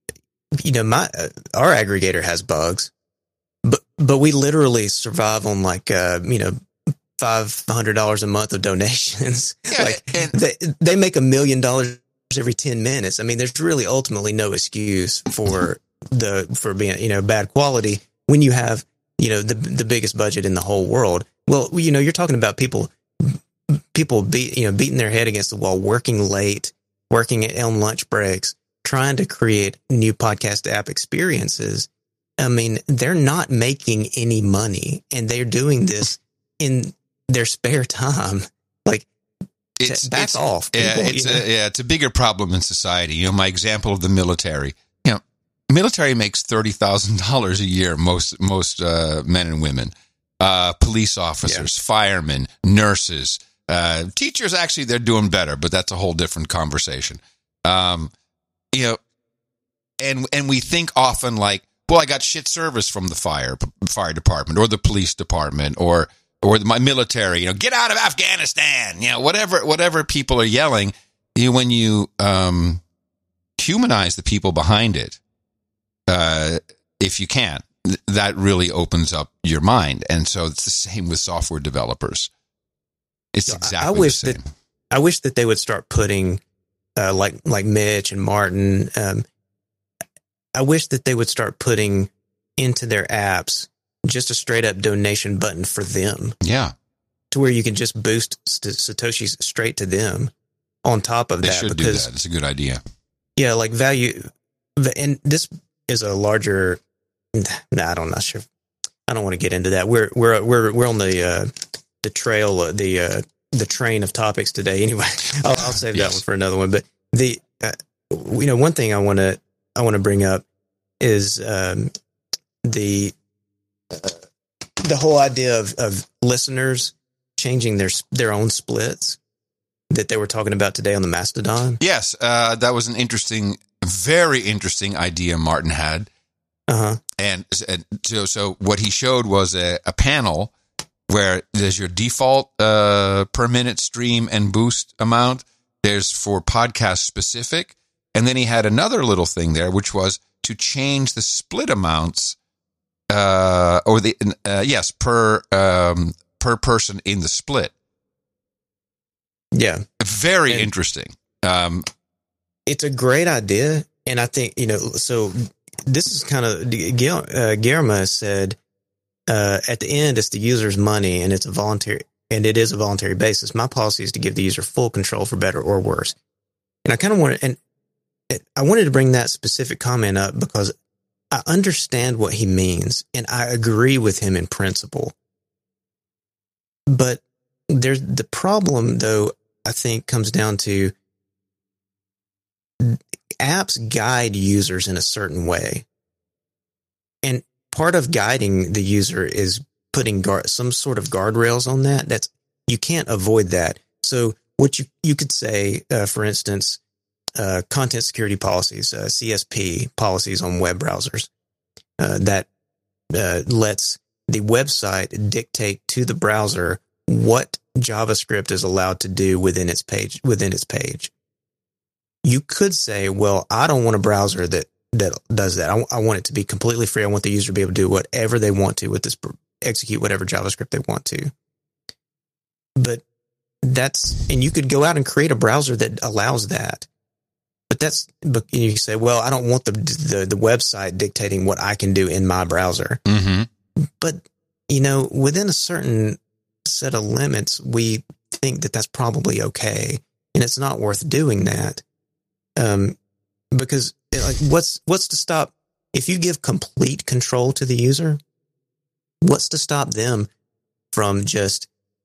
our aggregator has bugs, but we literally survive on like, $500 a month of donations. Yeah, they make $1 million every 10 minutes. I mean, there's really ultimately no excuse for being, bad quality when you have, the biggest budget in the whole world. Well, you're talking about people beating their head against the wall, working late, working on lunch breaks, trying to create new podcast app experiences. I mean, they're not making any money and they're doing this in their spare time. Like, back off. People, it's a bigger problem in society. My example of the military. Military makes $30,000 a year. Most men and women, police officers, firemen, nurses, teachers. Actually, they're doing better, but that's a whole different conversation. And we think often like, well, I got shit service from the fire department or the police department or my military, get out of Afghanistan, whatever people are yelling. When you humanize the people behind it, if you can, that really opens up your mind. And so it's the same with software developers. It's exactly the same. I wish that they would start putting, like Mitch and Martin. I wish that they would start putting into their apps just a straight up donation button for them. Yeah. To where you can just boost Satoshis straight to them on top of that. They should do that. It's a good idea. Yeah. Like value. And this is a larger, I'm not sure. I don't want to get into that. We're on the trail, the train of topics today. Anyway, I'll save that one for another one. But one thing I want to bring up is, the whole idea of listeners changing their own splits that they were talking about today on the Mastodon. Yes, that was an very interesting idea Martin had. Uh-huh. And so what he showed was a panel where there's your default per minute stream and boost amount. There's for podcast specific, And then he had another little thing there, which was to change the split amounts, per person in the split. Yeah. Very interesting. It's a great idea. And I think, so this is kind of, Guillermo said, at the end, it's the user's money and it is a voluntary basis. My policy is to give the user full control for better or worse. And I wanted to bring that specific comment up because I understand what he means and I agree with him in principle. But there's the problem, though, I think comes down to apps guide users in a certain way. And part of guiding the user is putting some sort of guardrails on that. You can't avoid that. So what you could say, for instance, content security policies, CSP policies on web browsers, that lets the website dictate to the browser what JavaScript is allowed to do within its page. You could say, well, I don't want a browser that does that. I want it to be completely free. I want the user to be able to do whatever they want to with this, execute whatever JavaScript they want to. But and you could go out and create a browser that allows that. But you say, well, I don't want the website dictating what I can do in my browser. Mm-hmm. But, within a certain set of limits, we think that that's probably okay. And it's not worth doing that. Because what's to stop if you give complete control to the user? What's to stop them from just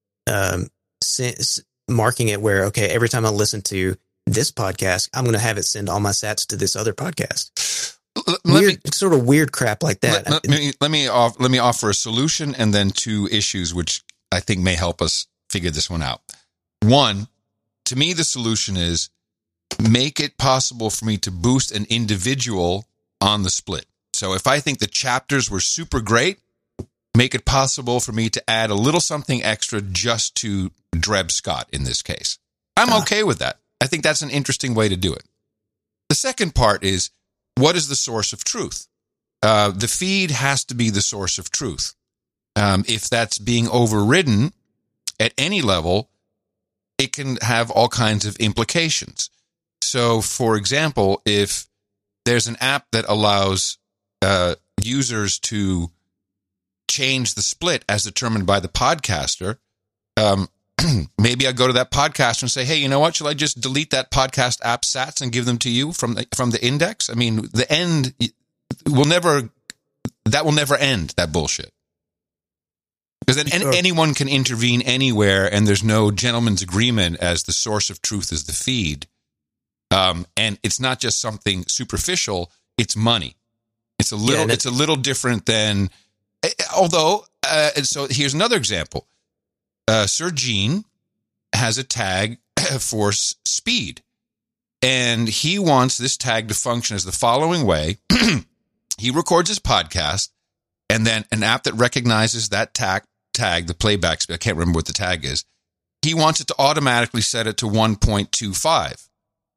marking it where, okay, every time I listen to this podcast, I'm going to have it send all my sats to this other podcast. Weird crap like that. Let me offer a solution and then two issues which I think may help us figure this one out. One, to me, the solution is make it possible for me to boost an individual on the split. So if I think the chapters were super great, make it possible for me to add a little something extra just to Dreb Scott in this case. I'm okay with that. I think that's an interesting way to do it. The second part is, what is the source of truth? The feed has to be the source of truth. If that's being overridden at any level, it can have all kinds of implications. So, for example, if there's an app that allows users to change the split as determined by the podcaster, maybe I go to that podcaster and say, hey, you know what? Shall I just delete that podcast app sats and give them to you from the index? I mean, the end will never end, that bullshit. Because then anyone can intervene anywhere and there's no gentleman's agreement as the source of truth is the feed. And it's not just something superficial, it's money. It's a little different than, although, so here's another example. Sir Gene has a tag for speed, and he wants this tag to function as the following way. He records his podcast, and then an app that recognizes that tag, the playback speed, I can't remember what the tag is, he wants it to automatically set it to 1.25.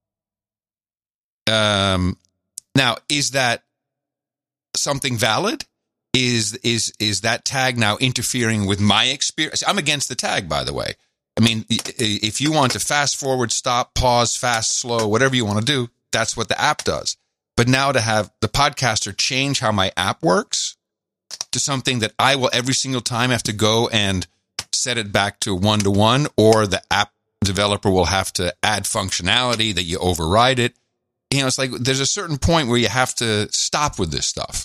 Now, is that something valid? Is that tag now interfering with my experience? I'm against the tag, by the way. I mean, if you want to fast forward, stop, pause, fast, slow, whatever you want to do, that's what the app does. But now to have the podcaster change how my app works to something that I will every single time have to go and set it back to 1-to-1, or the app developer will have to add functionality that you override it. It's like there's a certain point where you have to stop with this stuff.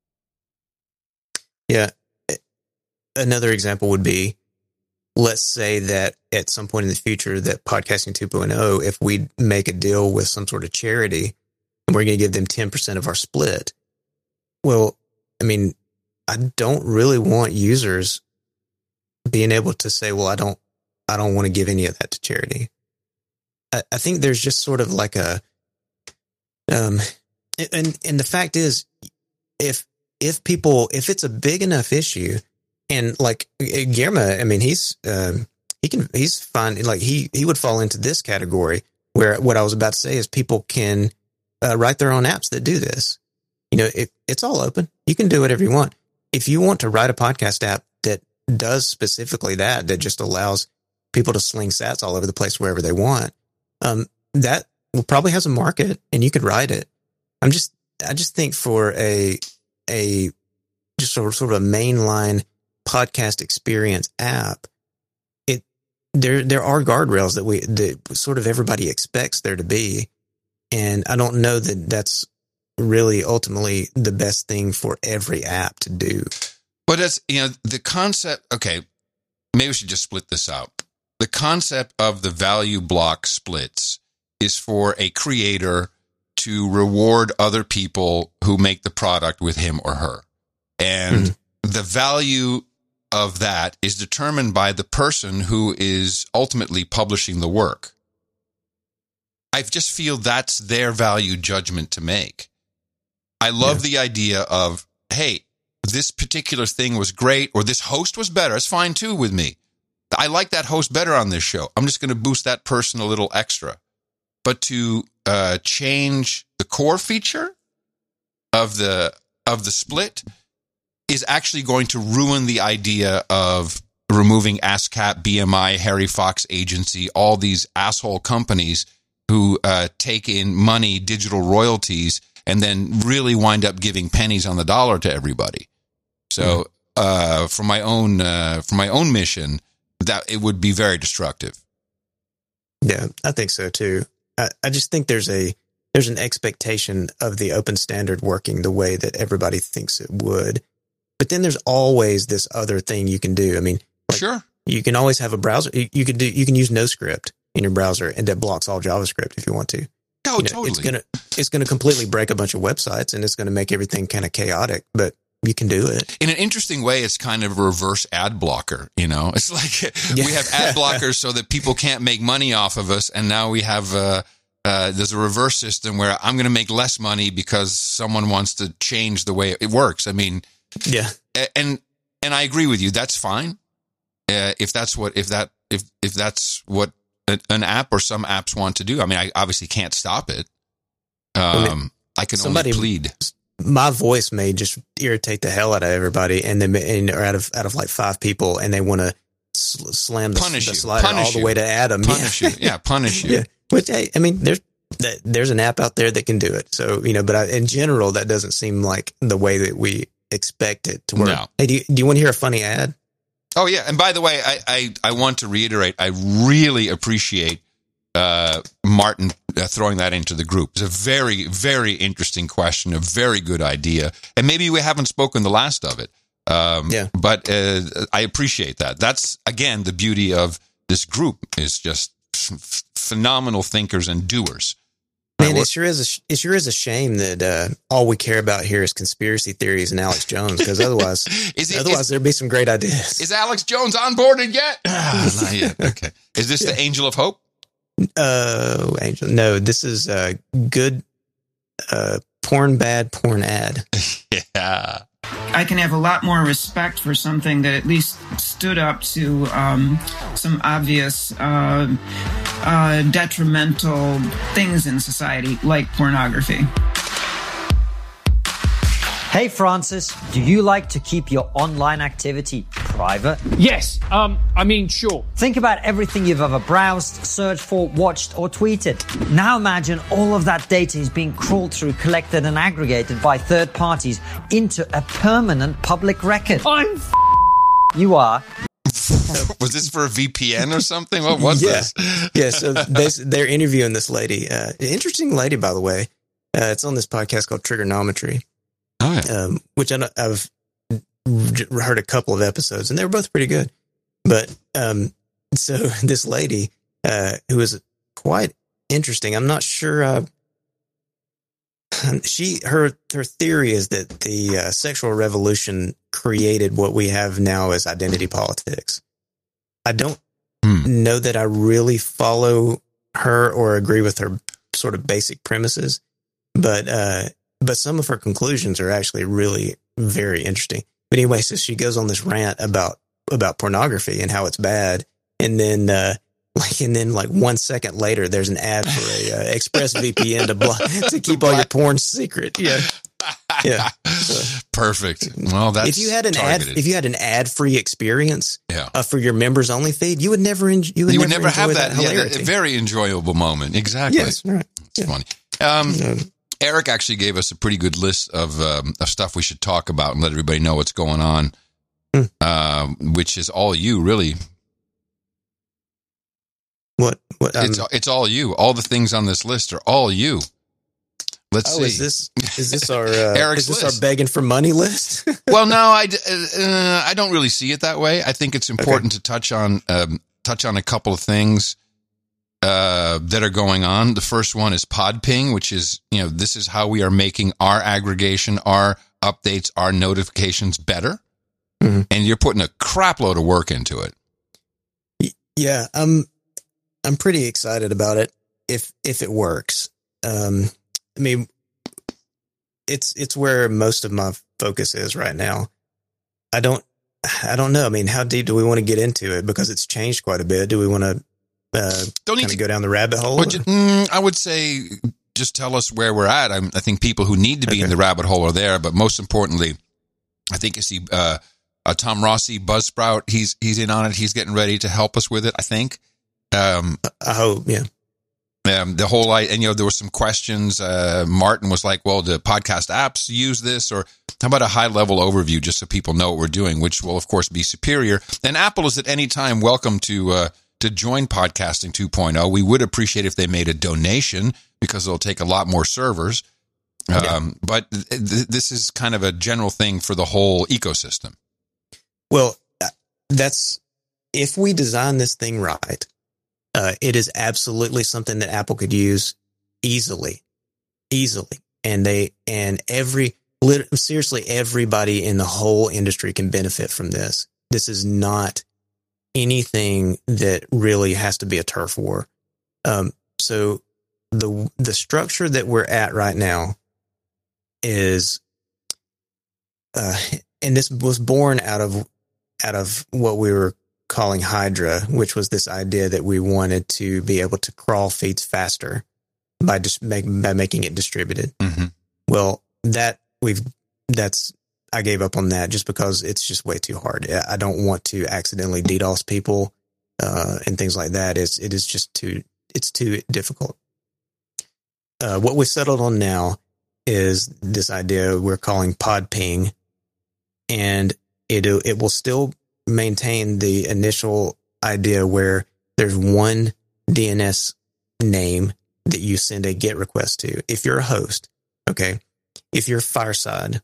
Yeah. Another example would be, let's say that at some point in the future that Podcasting 2.0, if we make a deal with some sort of charity and we're going to give them 10% of our split. Well, I mean, I don't really want users being able to say, well, I don't want to give any of that to charity. I think there's just sort of like a, and the fact is, if it's a big enough issue, and like Guillermo, I mean, he's fine. Like he would fall into this category where what I was about to say is people can write their own apps that do this. It's all open. You can do whatever you want. If you want to write a podcast app that does specifically that just allows people to sling sats all over the place wherever they want, that probably has a market, and you could write it. I just think for a just sort of a mainline podcast experience app, there are guardrails that sort of everybody expects there to be, and I don't know that that's really ultimately the best thing for every app to do. But that's, the concept. Okay, maybe we should just split this out. The concept of the value block splits is for a creator to reward other people who make the product with him or her. And the value of that is determined by the person who is ultimately publishing the work. I just feel that's their value judgment to make. I love the idea of, hey, this particular thing was great, or this host was better. It's fine too with me. I like that host better on this show. I'm just going to boost that person a little extra. But to change the core feature of the split is actually going to ruin the idea of removing ASCAP, BMI, Harry Fox Agency, all these asshole companies who take in money, digital royalties, and then really wind up giving pennies on the dollar to everybody. So for my own mission, that it would be very destructive. Yeah, I think so too. I just think there's an expectation of the open standard working the way that everybody thinks it would. But then there's always this other thing you can do. I mean, sure, you can always have a browser. You can use NoScript in your browser, and that blocks all JavaScript if you want to. Oh, totally. It's gonna completely break a bunch of websites, and it's gonna make everything kind of chaotic. But you can do it in an interesting way. It's kind of a reverse ad blocker. It's like we have ad blockers so that people can't make money off of us, and now we have there's a reverse system where I'm going to make less money because someone wants to change the way it works. I mean. Yeah, and I agree with you. That's fine. If that's what an app or some apps want to do. I mean, I obviously can't stop it. I can only plead. My voice may just irritate the hell out of everybody, and out of like 5 people, and they want to slam the slider all the way to Adam. Punish you. Yeah, punish you. Yeah. Which, hey, I mean, there's an app out there that can do it. So but in general, that doesn't seem like the way that we expect it to work. No. Hey, do you want to hear a funny ad? Oh yeah, and by the way, I want to reiterate, I really appreciate Martin throwing that into the group. It's a very, very interesting question, a very good idea, and maybe we haven't spoken the last of it. But I appreciate that. That's again the beauty of this group is just phenomenal thinkers and doers. Man, it sure is a shame that all we care about here is conspiracy theories and Alex Jones, because otherwise there'd be some great ideas. Is Alex Jones onboarded yet? Not yet. Okay. Is this the Angel of Hope? Angel. No, this is good porn bad porn ad. Yeah. I can have a lot more respect for something that at least stood up to some obvious detrimental things in society, like pornography. Hey, Francis, do you like to keep your online activity private? Yes, sure. Think about everything you've ever browsed, searched for, watched, or tweeted. Now imagine all of that data is being crawled through, collected, and aggregated by third parties into a permanent public record. You are. Was this for a VPN or something? What was this? Yeah, so they're interviewing this lady. Interesting lady, by the way. It's on this podcast called Trigonometry. Oh, yeah. Which I've heard a couple of episodes, and they were both pretty good. But so this lady, who is quite interesting, I'm not sure. Her theory is that the sexual revolution created what we have now as identity politics. I don't know that I really follow her or agree with her sort of basic premises, but some of her conclusions are actually really very interesting. But anyway, so she goes on this rant about pornography and how it's bad. And then and then 1 second later, there's an ad for a ExpressVPN to keep all your porn secret. Yeah. Yeah. Perfect. Well, that's if you had an ad-free experience yeah. For your members only feed, you would never have that hilarity. A very enjoyable moment. Exactly. Yes, right. It's funny. Eric actually gave us a pretty good list of stuff we should talk about and let everybody know what's going on, which is all you, really. What? It's all you. All the things on this list are all you. Let's see. Is this our Eric's list? Our begging for money list? Well, no, I don't really see it that way. I think it's important to touch on a couple of things that are going on. The first one is PodPing, which is, this is how we are making our aggregation, our updates, our notifications better. Mm-hmm. And you're putting a crap load of work into it. Yeah, I'm pretty excited about it if it works. I mean, it's where most of my focus is right now. I don't know. I mean, how deep do we want to get into it? Because it's changed quite a bit. Do we want to kind of go down the rabbit hole? I would say just tell us where we're at. I think people who need to be in the rabbit hole are there, but most importantly, I think you see Tom Rossi, Buzzsprout. He's in on it. He's getting ready to help us with it, I think. I hope, yeah. The whole, and there were some questions. Martin was like, well, do podcast apps use this? Or how about a high level overview just so people know what we're doing, which will, of course, be superior. And Apple is at any time welcome to join Podcasting 2.0. We would appreciate if they made a donation because it'll take a lot more servers. But this is kind of a general thing for the whole ecosystem. Well, that's if we design this thing right. It is absolutely something that Apple could use easily. And seriously, everybody in the whole industry can benefit from this. This is not anything that really has to be a turf war. So the structure that we're at right now is, and this was born out of what we were calling Hydra, which was this idea that we wanted to be able to crawl feeds faster by making it distributed. Mm-hmm. Well, I gave up on that just because it's just way too hard. I don't want to accidentally DDoS people and things like that. It is just too difficult. What we settled on now is this idea we're calling PodPing, and it will still maintain the initial idea where there's one DNS name that you send a GET request to. If you're a host, okay, if you're Fireside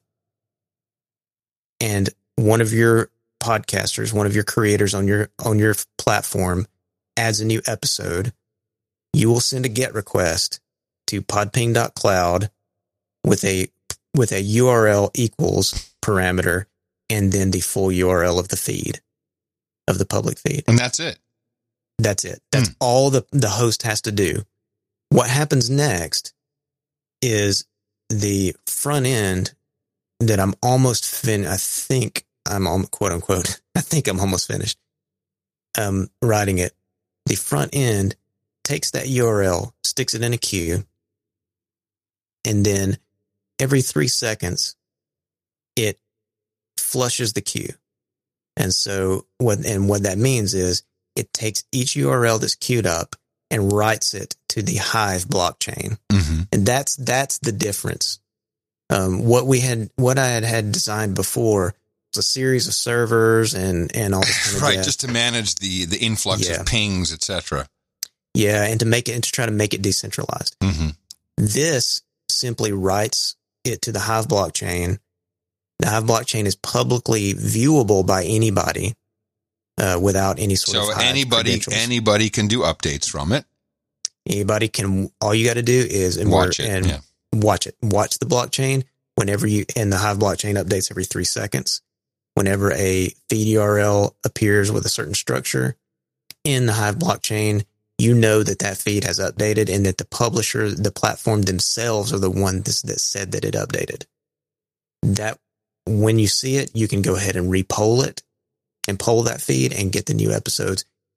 and one of your podcasters, one of your creators on your platform adds a new episode, you will send a GET request to podping.cloud with a URL equals parameter and then the full URL of the feed, of the public feed. And that's it. That's it. That's all the host has to do. What happens next is the front end that I'm almost finished. I think I'm almost finished writing it. The front end takes that URL, sticks it in a queue, and then every 3 seconds, it flushes the queue. And so what that means is it takes each URL that's queued up and writes it to the Hive blockchain. Mm-hmm. And that's the difference. What I had designed before was a series of servers and all this kind of right, jazz. just to manage the influx of pings, etc. Yeah, and to try to make it decentralized. Mm-hmm. This simply writes it to the Hive blockchain. The Hive blockchain is publicly viewable by anybody without any sort of Hive credentials. Anybody can do updates from it. Anybody can. All you got to do is watch it. Watch the blockchain whenever and the Hive blockchain updates every 3 seconds. Whenever a feed URL appears with a certain structure in the Hive blockchain, you know that feed has updated and that the publisher, the platform themselves are the one that said that it updated. That when you see it, you can go ahead and repoll it and poll that feed and get the new episodes.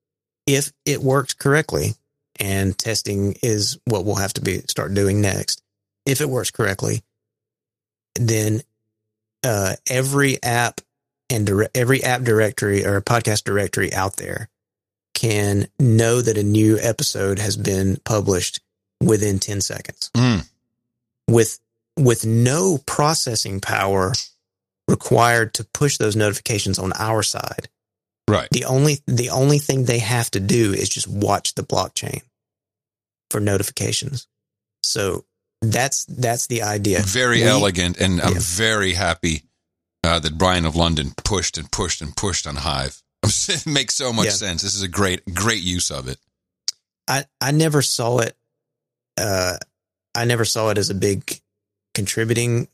if it works correctly, and testing is what we'll have to start doing next. If it works correctly, then every app and every app directory or podcast directory out there can know that a new episode has been published within 10 seconds. With no processing power required to push those notifications on our side. Right. The only thing they have to do is just watch the blockchain for notifications. So that's the idea. Very elegant, and I'm very happy that Brian of London pushed and pushed and pushed on Hive. It makes so much sense. This is a great use of it. I never saw it. I never saw it as a big contributing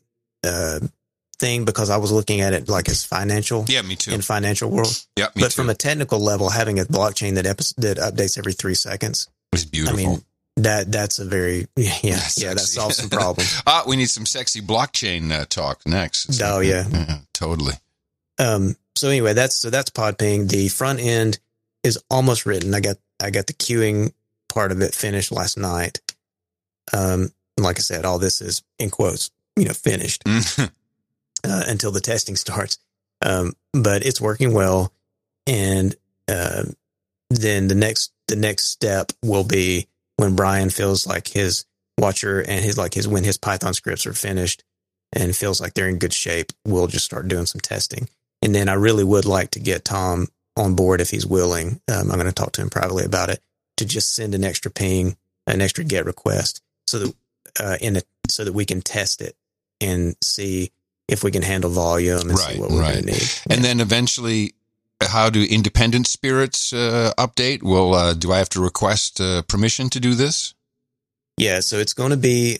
thing because I was looking at it like as financial. Yeah, me too. In financial world. Yeah, me but too. From a technical level, having a blockchain that updates every 3 seconds is beautiful. I mean, that's a very that solves some problems. We need some sexy blockchain talk next. Totally. So anyway, that's PodPing. The front end is almost written. I got the queuing part of it finished last night. Like I said, all this is in quotes, finished until the testing starts. But it's working well, and then the next step will be when Brian feels like his watcher and when his Python scripts are finished and feels like they're in good shape, we'll just start doing some testing. And then I really would like to get Tom on board if he's willing. I'm going to talk to him privately about it, to just send an extra ping, an extra GET request, so that we can test it and see if we can handle volume and see what we're going to need. And then eventually, how do independent spirits update? Do I have to request permission to do this? Yeah, so it's going to be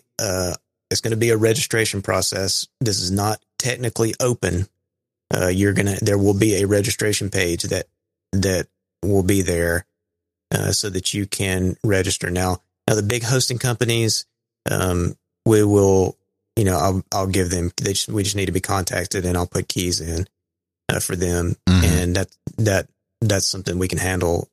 a registration process. This is not technically open. There will be a registration page that will be there so that you can register. Now the big hosting companies, we will, I'll give them. We just need to be contacted, and I'll put keys in for them, and that's something we can handle.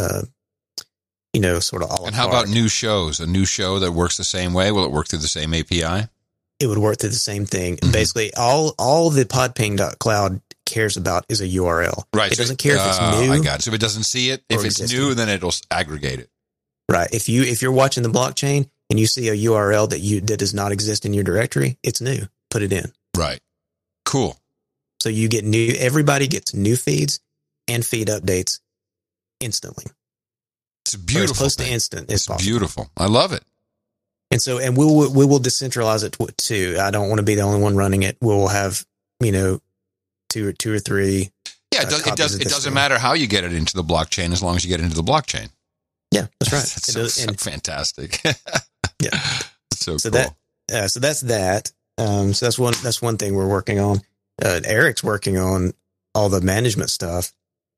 Sort of all. And how about new shows? A new show that works the same way? Will it work through the same API? It would work through the same thing. Basically, all the podping.cloud cares about is a URL. Right. It doesn't care if it's new. I got it. So if it doesn't see it, if it's new, then it'll aggregate it. Right. If you're watching the blockchain and you see a URL that does not exist in your directory, it's new. Put it in. Right. Cool. So you get everybody gets new feeds and feed updates instantly. It's beautiful. As close to instant as possible. Beautiful. I love it. And we will decentralize it too. I don't want to be the only one running it. We'll have, two or three. Yeah, it doesn't matter how you get it into the blockchain as long as you get it into the blockchain. Yeah, that's right. That's so fantastic. Yeah. So cool. That's that. So that's one thing we're working on. Eric's working on all the management stuff.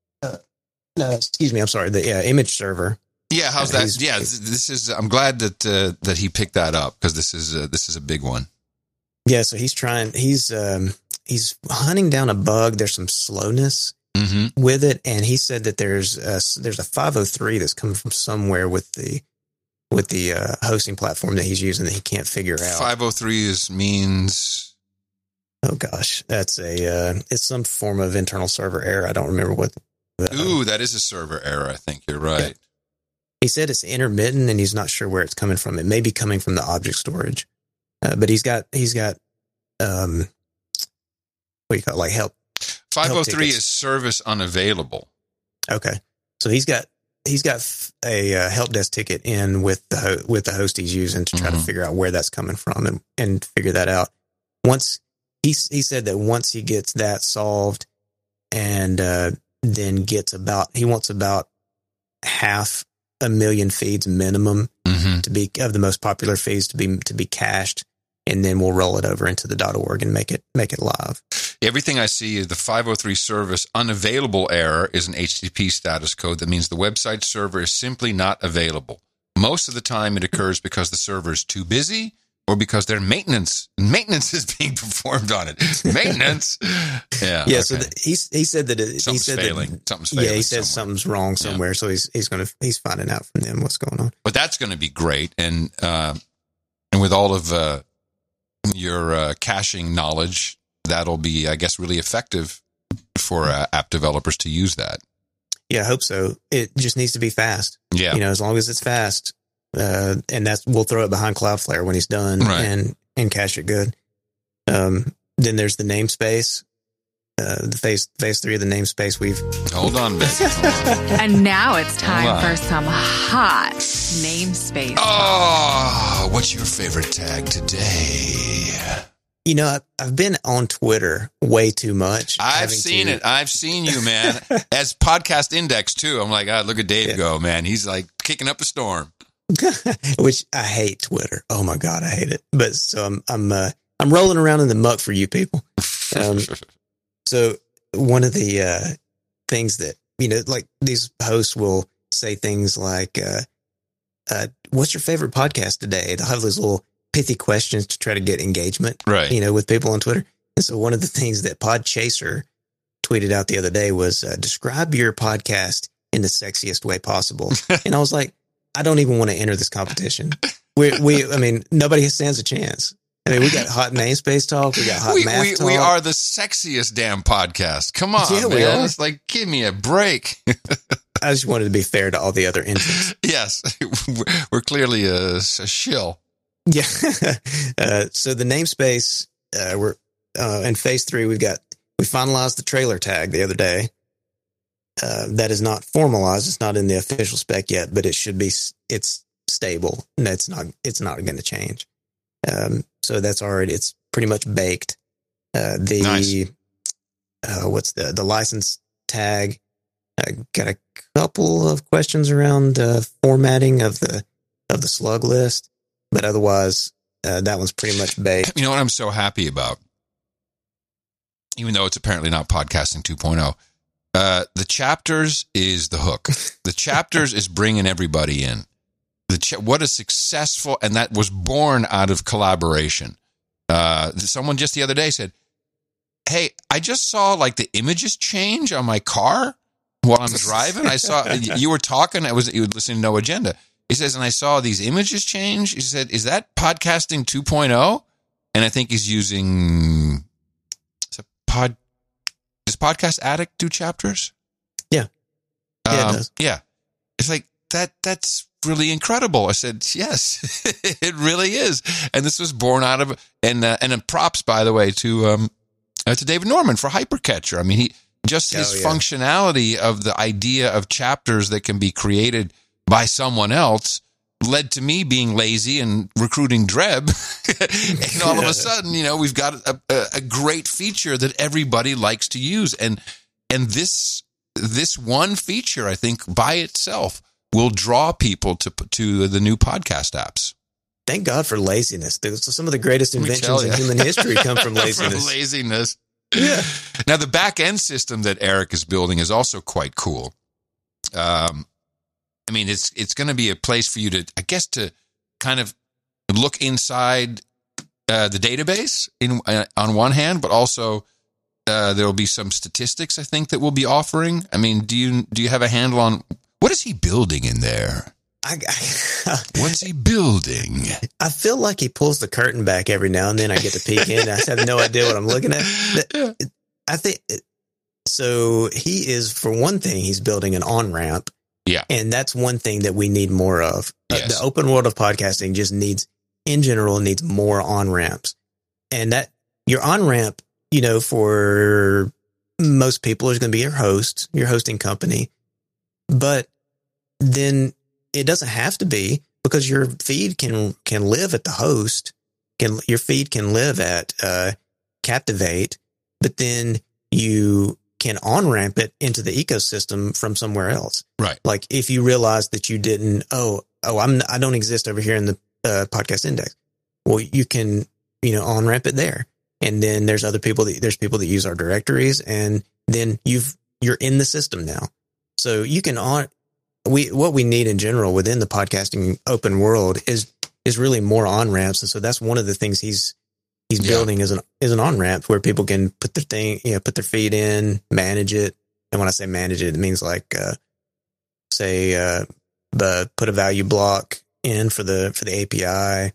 Excuse me. I'm sorry. The image server. Yeah. How's that? Yeah. This is. I'm glad that he picked that up because this is a big one. Yeah. So he's trying. He's hunting down a bug. There's some slowness with it, and he said that there's a 503 that's coming from somewhere with the hosting platform that he's using that he can't figure out. 503 means. Oh gosh, that's it's some form of internal server error. I don't remember what. That is a server error. I think you're right. Yeah. He said it's intermittent, and he's not sure where it's coming from. It may be coming from the object storage, but he's got what do you call it, like help. 503 is service unavailable. Okay, so he's got a help desk ticket in with the host he's using to try to figure out where that's coming from and figure that out. Once he said that once he gets that solved and then he wants about 500,000 feeds minimum to be of the most popular feeds to be cached, and then we'll roll it over into the .org and make it live. Everything I see is the 503 service unavailable error is an HTTP status code that means the website server is simply not available. Most of the time it occurs because the server is too busy, or because their maintenance is being performed on it. Maintenance. Yeah. Yeah. Okay. So he said that Something's failing. Something's failing. Yeah. He says something's wrong somewhere. So he's finding out from them what's going on. But that's going to be great. And with all of your caching knowledge, that'll be, I guess, really effective for app developers to use that. Yeah, I hope so. It just needs to be fast. Yeah. As long as it's fast, and we'll throw it behind Cloudflare when he's done, right, and cache it good. Then there's the namespace, the phase 3 of the namespace. Hold on, Becky. And now it's time for some hot namespace. Oh, what's your favorite tag today? I've been on Twitter way too much. I've seen it. I've seen you, man. As Podcast Index too. I'm like, look at Dave go, man. He's like kicking up a storm. Which I hate Twitter. Oh my God, I hate it. But so I'm rolling around in the muck for you people. So one of the things that like these hosts will say things like, "What's your favorite podcast today?" They'll have those little pithy questions to try to get engagement, right? With people on Twitter. And so one of the things that Podchaser tweeted out the other day was, describe your podcast in the sexiest way possible. And I was like, I don't even want to enter this competition. Nobody stands a chance. We got hot namespace talk. We got hot math talk. We are the sexiest damn podcast. Come on, man. We are. It's like, give me a break. I just wanted to be fair to all the other entrants. Yes. We're clearly a shill. Yeah. So the namespace, we're in phase 3. We finalized the trailer tag the other day. That is not formalized. It's not in the official spec yet, but it should be. It's stable, and it's not going to change. So it's pretty much baked. Nice. What's the license tag? Got a couple of questions around formatting of the slug list. But otherwise, that one's pretty much baked. You know what I'm so happy about? Even though it's apparently not podcasting 2.0, the chapters is the hook. The chapters is bringing everybody in. What a successful, and that was born out of collaboration. Someone just the other day said, "Hey, I just saw like the images change on my car while I'm driving. I saw you were talking. You were listening to No Agenda." He says, and I saw these images change. He said, "Is that podcasting 2.0? And I think he's using does Podcast Addict do chapters? Yeah. Yeah, it does. Yeah. It's like that's really incredible. I said, yes, it really is. And this was born out of, and props, by the way, to David Norman for Hypercatcher. I mean, his functionality of the idea of chapters that can be created by someone else led to me being lazy and recruiting Dreb. And all of a sudden, we've got a great feature that everybody likes to use. And this one feature, I think, by itself will draw people to the new podcast apps. Thank God for laziness. Some of the greatest inventions in human history come from laziness. From laziness. Yeah. Now, the back end system that Eric is building is also quite cool. I mean, it's going to be a place for you to, I guess, to kind of look inside the database on one hand, but also there will be some statistics, I think, that we'll be offering. I mean, do you have a handle on what is he building in there? What's he building? I feel like he pulls the curtain back every now and then. I get to peek in. I have no idea what I'm looking at. I think so. He is, for one thing, he's building an on-ramp. Yeah. And that's one thing that we need more of. Yes. The open world of podcasting just needs more on-ramps. And that your on-ramp, for most people is going to be your host, your hosting company. But then it doesn't have to be, because your feed can live at the host. Your feed can live at Captivate, but then you can on-ramp it into the ecosystem from somewhere else. Right. Like if you realize that you didn't, I don't exist over here in the podcast index. Well, you can, on-ramp it there. And then there's people that use our directories, and then you're in the system now. So you can what we need in general within the podcasting open world is is really more on ramps, and so that's one of the things he's building is an on ramp where people can put their feed in, manage it. And when I say manage it, it means like put a value block in for the API,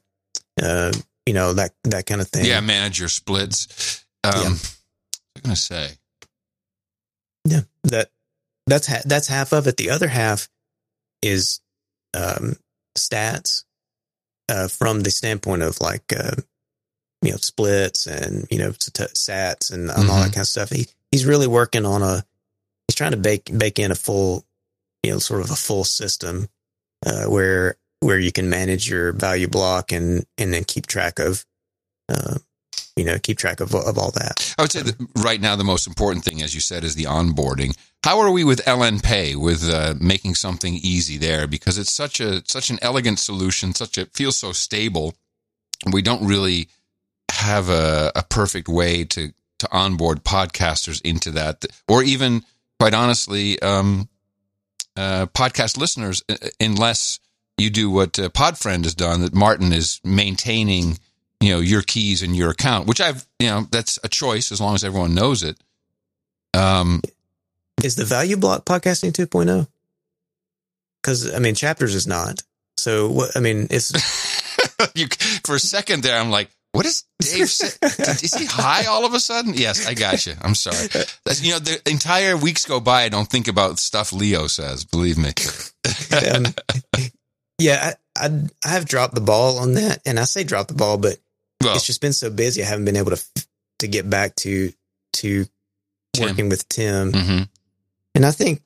that kind of thing. Yeah, manage your splits. What was I going to say? Yeah, that's half of it. The other half is stats from the standpoint of like splits and sats and all that kind of stuff. He's really working on he's trying to bake in a full sort of a full system where you can manage your value block and then keep track of all that. I would say that right now the most important thing, as you said, is the onboarding. How are we with LN Pay, with making something easy there? Because it's such an elegant solution, it feels so stable. We don't really have a perfect way to onboard podcasters into that, or even, quite honestly, podcast listeners, unless you do what Podfriend has done, that Martin is maintaining, your keys and your account, which that's a choice as long as everyone knows it. Is the value block podcasting 2.0? Because Chapters is not. So what? It's for a second there, I'm like, what is Dave say? Is he high all of a sudden? Yes, I got you. I'm sorry. The entire weeks go by, I don't think about stuff Leo says. Believe me. Yeah, I have dropped the ball on that, and I say drop the ball, but it's just been so busy. I haven't been able to get back to working with Tim, and I think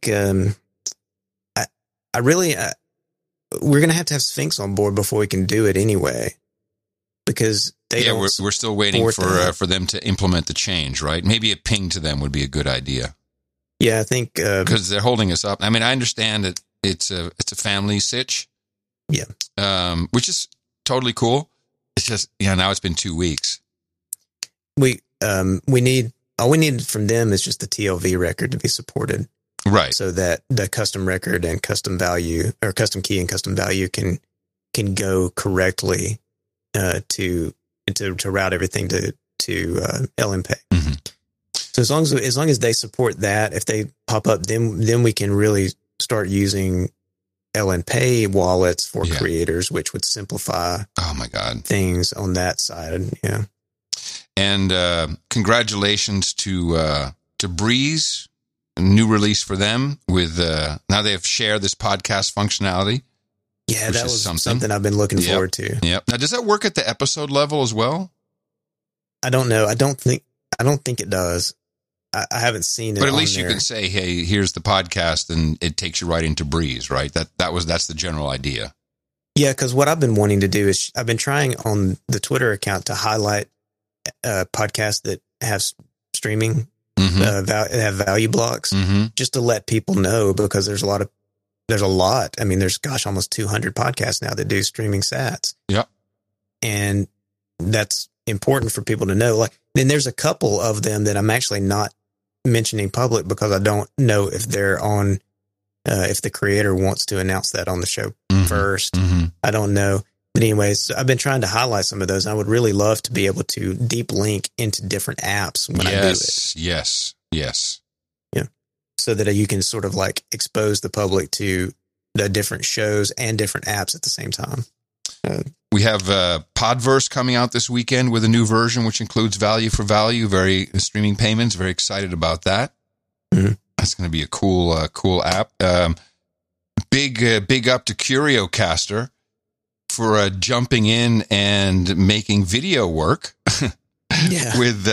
we're gonna have to have Sphinx on board before we can do it anyway, because we're still waiting for them to implement the change, right? Maybe a ping to them would be a good idea. Yeah, I think because they're holding us up. I understand that it's a family sitch. Yeah. Which is totally cool. It's just, now it's been 2 weeks. We need from them is just the TLV record to be supported. Right. So that the custom record and custom value, or custom key and custom value can go correctly to route everything to LN Pay. Mm-hmm. So as long as they support that, if they pop up, then we can really start using LN Pay wallets for creators, which would simplify things on that side. Yeah. And congratulations to Breeze, a new release for them with now they have shared this podcast functionality. Yeah, that was something I've been looking forward to. Yep. Now, does that work at the episode level as well? I don't know. I don't think it does. I haven't seen it. But at least you can say, "Hey, here's the podcast," and it takes you right into Breeze, right? That's the general idea. Yeah, because what I've been wanting to do is I've been trying on the Twitter account to highlight podcasts that have streaming have value blocks, just to let people know, because there's a lot. There's almost 200 podcasts now that do streaming sats. Yep. And that's important for people to know. Then there's a couple of them that I'm actually not mentioning public because I don't know if they're on, if the creator wants to announce that on the show first. I don't know. But anyways, I've been trying to highlight some of those. I would really love to be able to deep link into different apps when I do it. Yes. Yeah. So that you can sort of expose the public to the different shows and different apps at the same time. We have Podverse coming out this weekend with a new version, which includes value for value, streaming payments. Very excited about that. That's going to be a cool app. Big up to CurioCaster for jumping in and making video work. With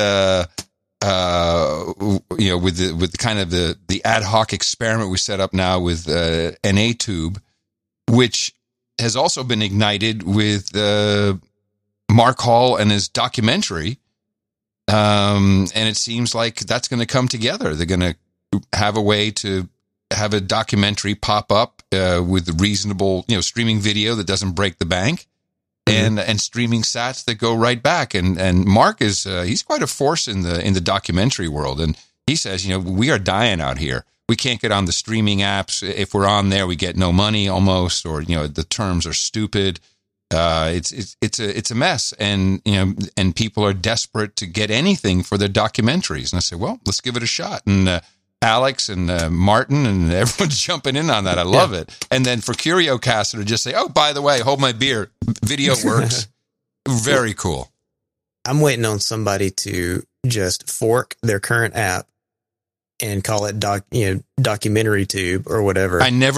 with kind of the ad hoc experiment we set up now with NATube, which has also been ignited with Mark Hall and his documentary. And it seems like that's going to come together. They're going to have a way to have a documentary pop up with reasonable, streaming video that doesn't break the bank, and streaming sats that go right back. And Mark is he's quite a force in the documentary world, and he says, we are dying out here. We can't get on the streaming apps. If we're on there, we get no money almost, or the terms are stupid. It's a mess, and and people are desperate to get anything for their documentaries. And I say, well, let's give it a shot. And Alex and Martin and everyone's jumping in on that. I love it. And then for CurioCaster to just say, oh, by the way, hold my beer, video works. Very cool. I'm waiting on somebody to just fork their current app and call it documentary tube or whatever. I mean,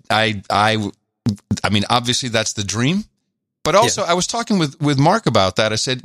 obviously that's the dream, but also I was talking with Mark about that. I said,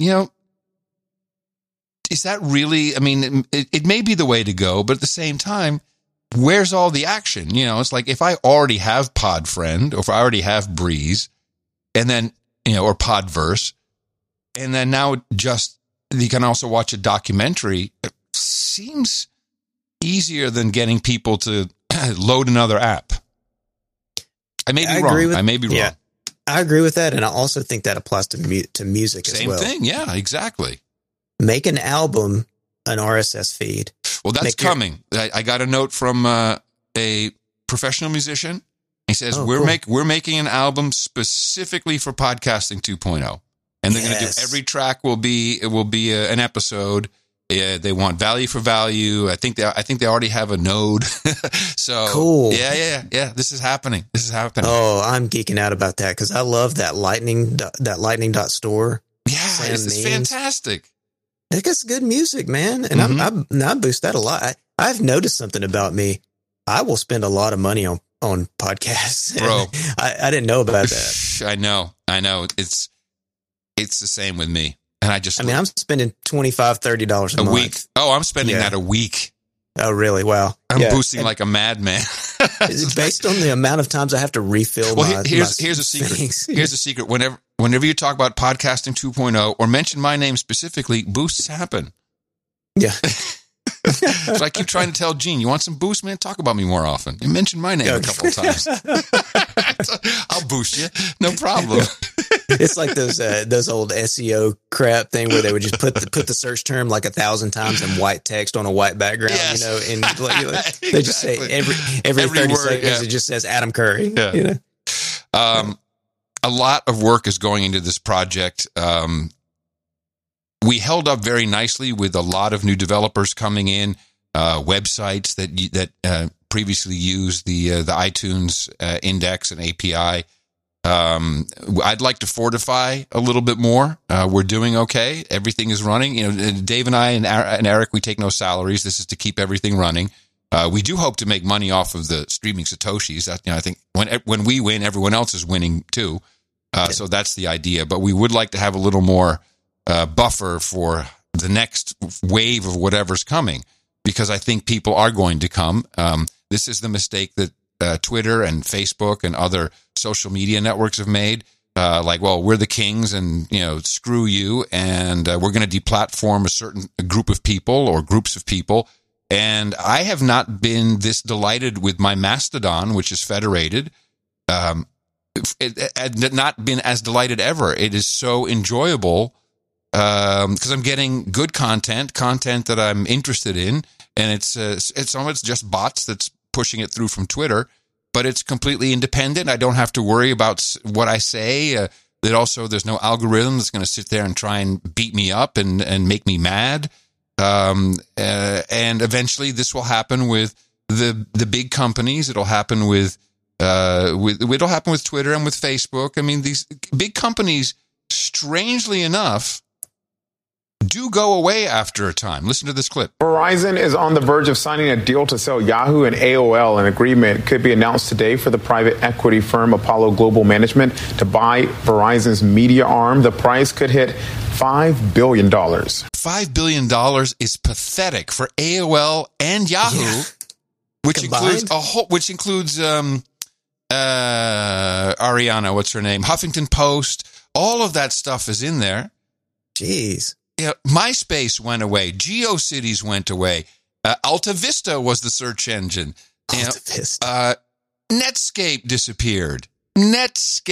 is that really, I mean, it may be the way to go, but at the same time, where's all the action? It's like if I already have Podfriend or if I already have Breeze and then, or Podverse, and then now just you can also watch a documentary, it seems easier than getting people to load another app. I may be wrong. I may be wrong. I agree with that. And I also think that applies to music as well. Same thing. Yeah, exactly. Make an album, an RSS feed. Well, that's coming. I got a note from a professional musician. He says, we're making an album specifically for Podcasting 2.0. And they're going to do every track will be an episode. They want value for value. I think they already have a node. So cool. Yeah. This is happening. Oh, I'm geeking out about that because I love that lightning.store. Yeah, it's fantastic. It's good music, man. And I boost that a lot. I've noticed something about me. I will spend a lot of money on podcasts. Bro. I didn't know about that. I know. It's the same with me. And I'm spending $25, $30 a month. Week. Oh, I'm spending that a week. Oh, really? Wow. I'm boosting like a madman. Based on the amount of times I have to refill here's a secret. Here's a secret. Whenever you talk about Podcasting 2.0 or mention my name specifically, boosts happen. Yeah. So I keep trying to tell Gene, you want some boost, man? Talk about me more often. You mentioned my name a couple of times. I'll boost you. No problem. It's like those old SEO crap thing where they would just put the search term like 1,000 times in white text on a white background, and they just say every 30 word, seconds it just says Adam Curry. Yeah. A lot of work is going into this project. We held up very nicely with a lot of new developers coming in, websites that previously used the iTunes index and API. I'd like to fortify a little bit more. We're doing okay. Everything is running. Dave and I and Eric, we take no salaries. This is to keep everything running. We do hope to make money off of the streaming Satoshis. I think when we win, everyone else is winning too. So that's the idea. But we would like to have a little more buffer for the next wave of whatever's coming, because I think people are going to come. This is the mistake that Twitter and Facebook and other social media networks have made. We're the kings and, screw you. And we're going to deplatform a certain group of people or groups of people. And I have not been this delighted with my Mastodon, which is federated. Not been as delighted ever. It is so enjoyable because I'm getting good content that I'm interested in. And it's almost just bots that's pushing it through from Twitter, but it's completely independent. I don't have to worry about what I say. There's no algorithm that's going to sit there and try and beat me up and make me mad. And eventually this will happen with the big companies. It'll happen with Twitter and with Facebook. I mean, these big companies, strangely enough, do go away after a time. Listen to this clip. Verizon is on the verge of signing a deal to sell Yahoo and AOL. An agreement could be announced today for the private equity firm Apollo Global Management to buy Verizon's media arm. The price could hit $5 billion. $5 billion is pathetic for AOL and Yahoo, which includes Ariana, what's her name? Huffington Post. All of that stuff is in there. Jeez. Yeah, MySpace went away. GeoCities went away. Alta Vista was the search engine. Netscape disappeared. I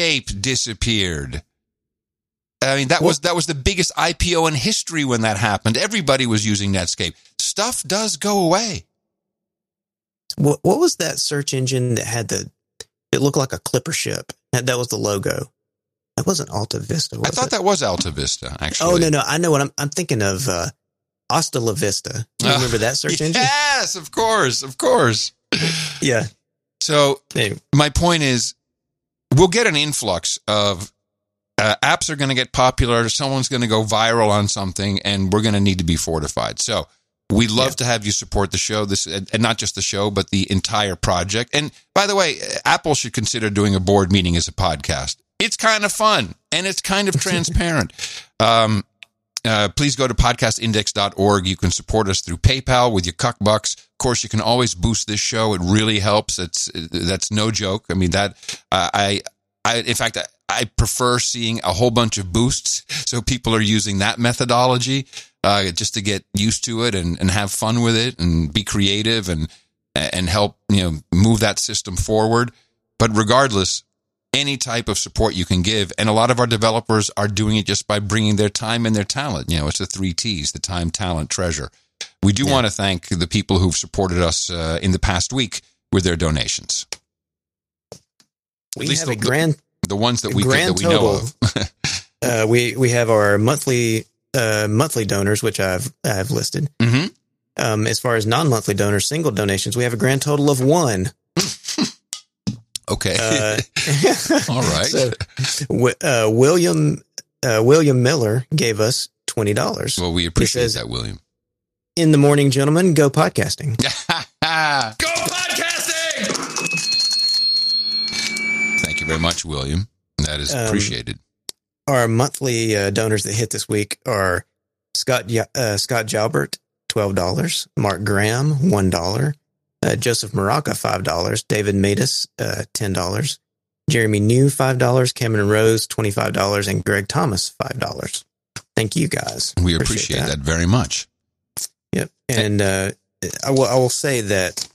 mean, that was the biggest IPO in history when that happened. Everybody was using Netscape. Stuff does go away. What was that search engine that had it looked like a clipper ship? That was the logo. That wasn't Alta Vista. I thought that was Alta Vista, actually. Oh, no. I know what I'm thinking of. Hasta La Vista. Do you remember that search engine? Yes, of course. Yeah. So my point is, we'll get an influx of apps are going to get popular. Someone's going to go viral on something, and we're going to need to be fortified. So we'd love to have you support the show, and not just the show, but the entire project. And by the way, Apple should consider doing a board meeting as a podcast. It's kind of fun, and it's kind of transparent. Please go to podcastindex.org. You can support us through PayPal with your cuck bucks. Of course, you can always boost this show. It really helps. That's no joke. I mean, in fact, I prefer seeing a whole bunch of boosts. So people are using that methodology, just to get used to it and have fun with it and be creative and help, move that system forward. But regardless, any type of support you can give. And a lot of our developers are doing it just by bringing their time and their talent. It's the 3 T's, the time, talent, treasure. We do want to thank the people who've supported us in the past week with their donations. We have the ones that we know of. we have our monthly donors, which I've listed. Mm-hmm. As far as non-monthly donors, single donations, we have a grand total of 1. Okay. All right. So, William Miller gave us $20. Well, we appreciate that, William. In the morning, gentlemen, go podcasting. Go podcasting! Thank you very much, William. That is appreciated. Our monthly donors that hit this week are Scott Jalbert, $12. Mark Graham, $1. Joseph Maraca, $5. David Matus, $10. Jeremy New, $5. Cameron Rose, $25. And Greg Thomas, $5. Thank you, guys. We appreciate that very much. Yep. And I will say that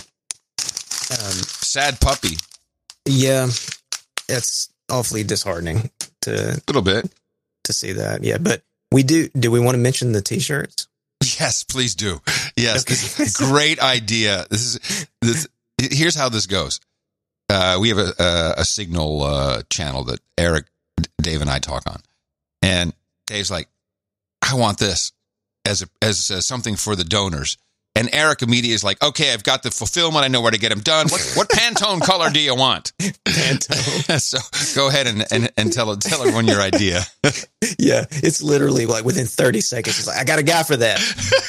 sad puppy. Yeah, it's awfully disheartening to a little bit to see that. Yeah, but do we want to mention the T-shirts? Yes, please do. Yes, okay. This is a great idea. Here's how this goes. We have a Signal channel that Eric, Dave, and I talk on, and Dave's like, "I want this as something for the donors." And Eric immediately is like, "Okay, I've got the fulfillment. I know where to get them done. What Pantone color do you want?" Pantone. So go ahead and tell everyone your idea. Yeah, it's literally like within 30 seconds. He's like, "I got a guy for that."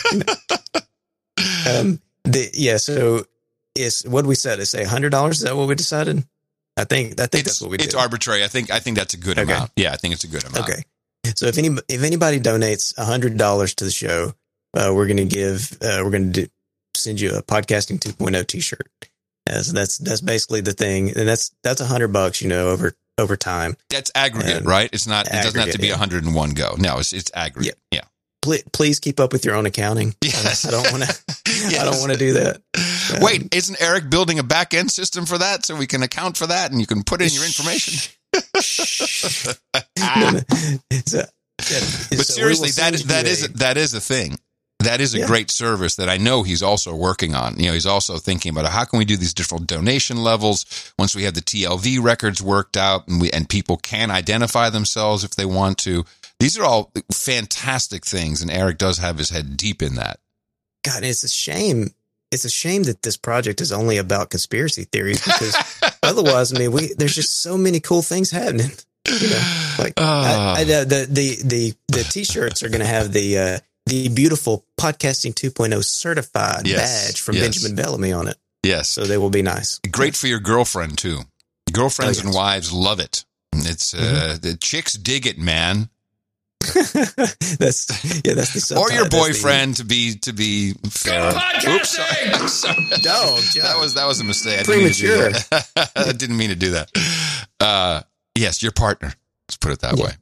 So it's what we said. It's $100. Is that what we decided? I think that's what we did. It's arbitrary. I think that's a good amount. Yeah, I think it's a good amount. Okay. So if anybody donates $100 to the show, we're going to send you a Podcasting 2.0 t-shirt. So that's basically the thing. And that's $100, over time. That's aggregate, right? It's not, it doesn't have to be 101 go. No, it's aggregate. Yeah. Please keep up with your own accounting. Yes. I don't want to do that. Wait, isn't Eric building a back end system for that? So we can account for that and you can put in your information. But seriously, that is a thing. That is a great service that I know he's also working on. He's also thinking about how can we do these different donation levels once we have the TLV records worked out and people can identify themselves if they want to. These are all fantastic things, and Eric does have his head deep in that. God, it's a shame. It's a shame that this project is only about conspiracy theories because otherwise, there's just so many cool things happening. The T-shirts are going to have the beautiful Podcasting 2.0 certified badge from Benjamin Bellamy on it. Yes. So they will be nice. Great for your girlfriend, too. Girlfriends and wives love it. It's the chicks dig it, man. That's the or your boyfriend to be fair. Oops, sorry. Dog, that was a mistake. Premature. I didn't mean to do that. Yes, your partner. Let's put it that way.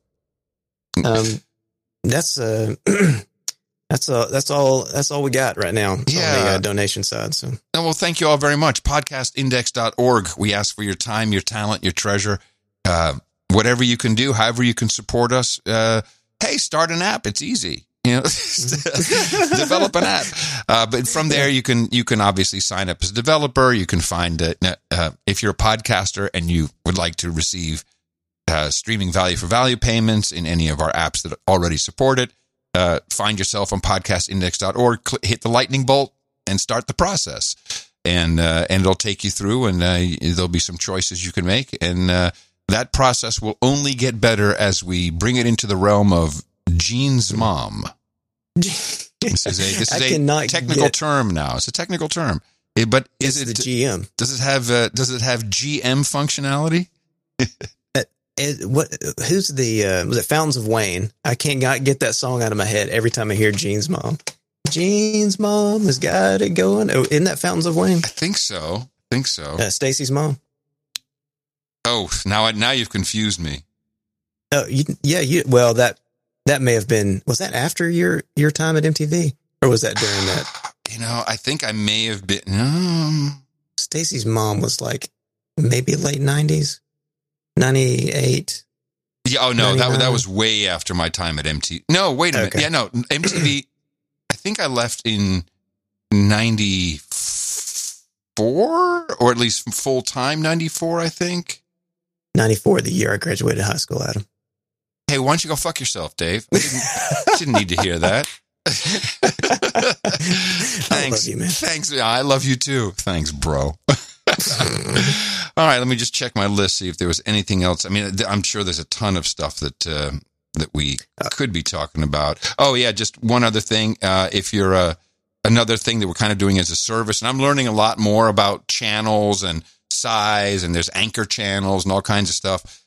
That's all we got right now on the donation side. So, well, thank you all very much. Podcastindex.org. We ask for your time, your talent, your treasure, whatever you can do, however you can support us. Hey, start an app. It's easy. Develop an app. But from there, you can obviously sign up as a developer. You can find if you're a podcaster and you would like to receive streaming value for value payments in any of our apps that already support it. Find yourself on podcastindex.org, hit the lightning bolt, and start the process. And it'll take you through, and there'll be some choices you can make. And that process will only get better as we bring it into the realm of Gene's mom. This is a technical term now. It's a technical term. But is it the GM? Does it have GM functionality? Who's the was it Fountains of Wayne? I can't get that song out of my head every time I hear Gene's mom. Gene's mom has got it going. Oh, isn't that Fountains of Wayne? I think so. Stacy's mom. Oh, now you've confused me. Oh, well, that may have been. Was that after your time at MTV, or was that during that? I think I may have been. Stacy's mom was like maybe late 90s, 98. Yeah. Oh no, that was way after my time at MTV. No, wait a minute. Yeah, no, MTV. I think I left in 94, or at least full time 94. I think 94, the year I graduated high school, Adam. Hey, why don't you go fuck yourself, Dave? I didn't need to hear that. Thanks. I love you, man. Thanks. I love you too. Thanks, bro. All right, let me just check my list, see if there was anything else. I mean, I'm sure there's a ton of stuff that we could be talking about. Oh yeah, just one other thing. If you're another thing that we're kind of doing as a service, and I'm learning a lot more about channels and size, and there's anchor channels and all kinds of stuff.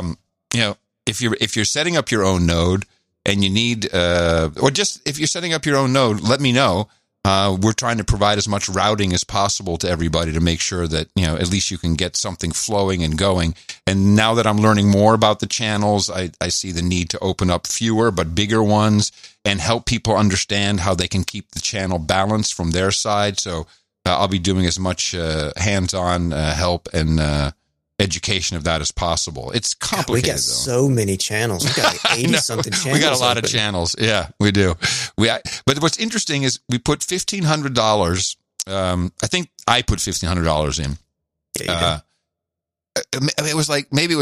If you're setting up your own node and you need, or just if you're setting up your own node, let me know. We're trying to provide as much routing as possible to everybody to make sure that, at least you can get something flowing and going. And now that I'm learning more about the channels, I see the need to open up fewer but bigger ones and help people understand how they can keep the channel balanced from their side. So I'll be doing as much hands-on help and education of that as possible. It's complicated. We got so many channels. We got 80-something channels. We got a lot of channels. Yeah, we do. But what's interesting is we put $1,500. I think I put $1,500 in. Yeah, it was like maybe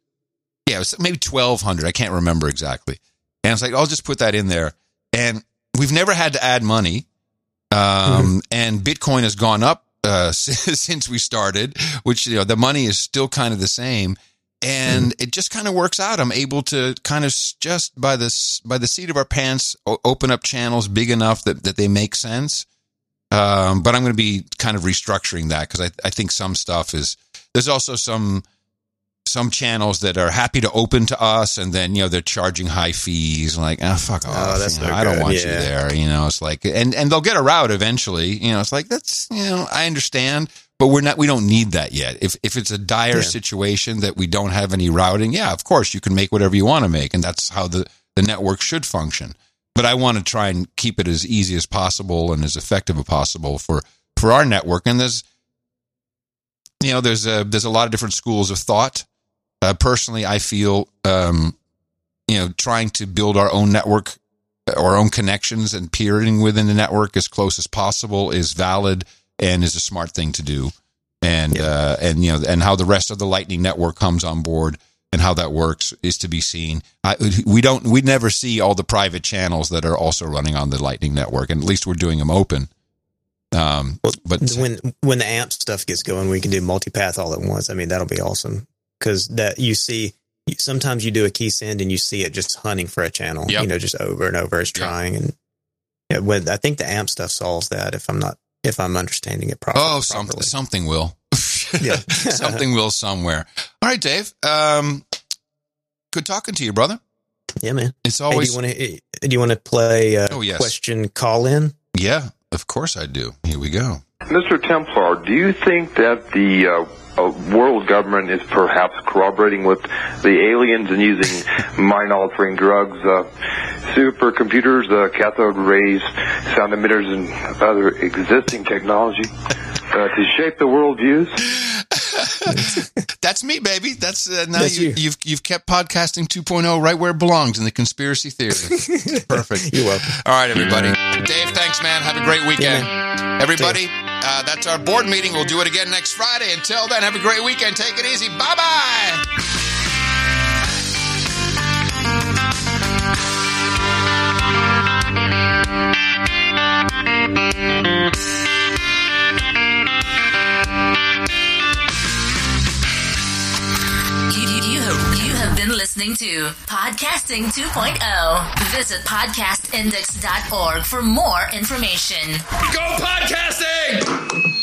$1,200. I can't remember exactly. And it's like I'll just put that in there. And we've never had to add money. And Bitcoin has gone up since we started, which, the money is still kind of the same. And it just kind of works out. I'm able to kind of just by the seat of our pants, open up channels big enough that they make sense. But I'm going to be kind of restructuring that because I think some stuff there's also some channels that are happy to open to us, and then, they're charging high fees. Like, fuck off. Oh, that's I don't want you there. It's like, and they'll get a route eventually. It's like, that's, I understand, but we don't need that yet. If it's a dire situation that we don't have any routing, of course you can make whatever you want to make. And that's how the network should function. But I want to try and keep it as easy as possible and as effective as possible for our network. And there's a lot of different schools of thought. Personally, I feel, trying to build our own network, our own connections, and peering within the network as close as possible is valid and is a smart thing to do. And how the rest of the Lightning Network comes on board and how that works is to be seen. We never see all the private channels that are also running on the Lightning Network, and at least we're doing them open. But when the AMP stuff gets going, we can do multipath all at once. I mean, that'll be awesome. Because that sometimes you do a key send and you see it just hunting for a channel, just over and over, it's trying. And I think the AMP stuff solves that if I'm understanding it properly. Oh, something will. Yeah. Something will somewhere. All right, Dave. Good talking to you, brother. Yeah, man. It's always. Hey, do you want to play question call in? Yeah, of course I do. Here we go. Mr. Templar, do you think that the world government is perhaps cooperating with the aliens and using mind-altering drugs, supercomputers, cathode rays, sound emitters, and other existing technology to shape the world views? That's me, baby. That's you've kept podcasting 2.0 right where it belongs in the conspiracy theory. Perfect. You're welcome. All right, everybody. Dave, thanks, man. Have a great weekend. Everybody, that's our board meeting. We'll do it again next Friday. Until then, have a great weekend. Take it easy. Bye-bye. listening to Podcasting 2.0. Visit podcastindex.org for more information. Go podcasting!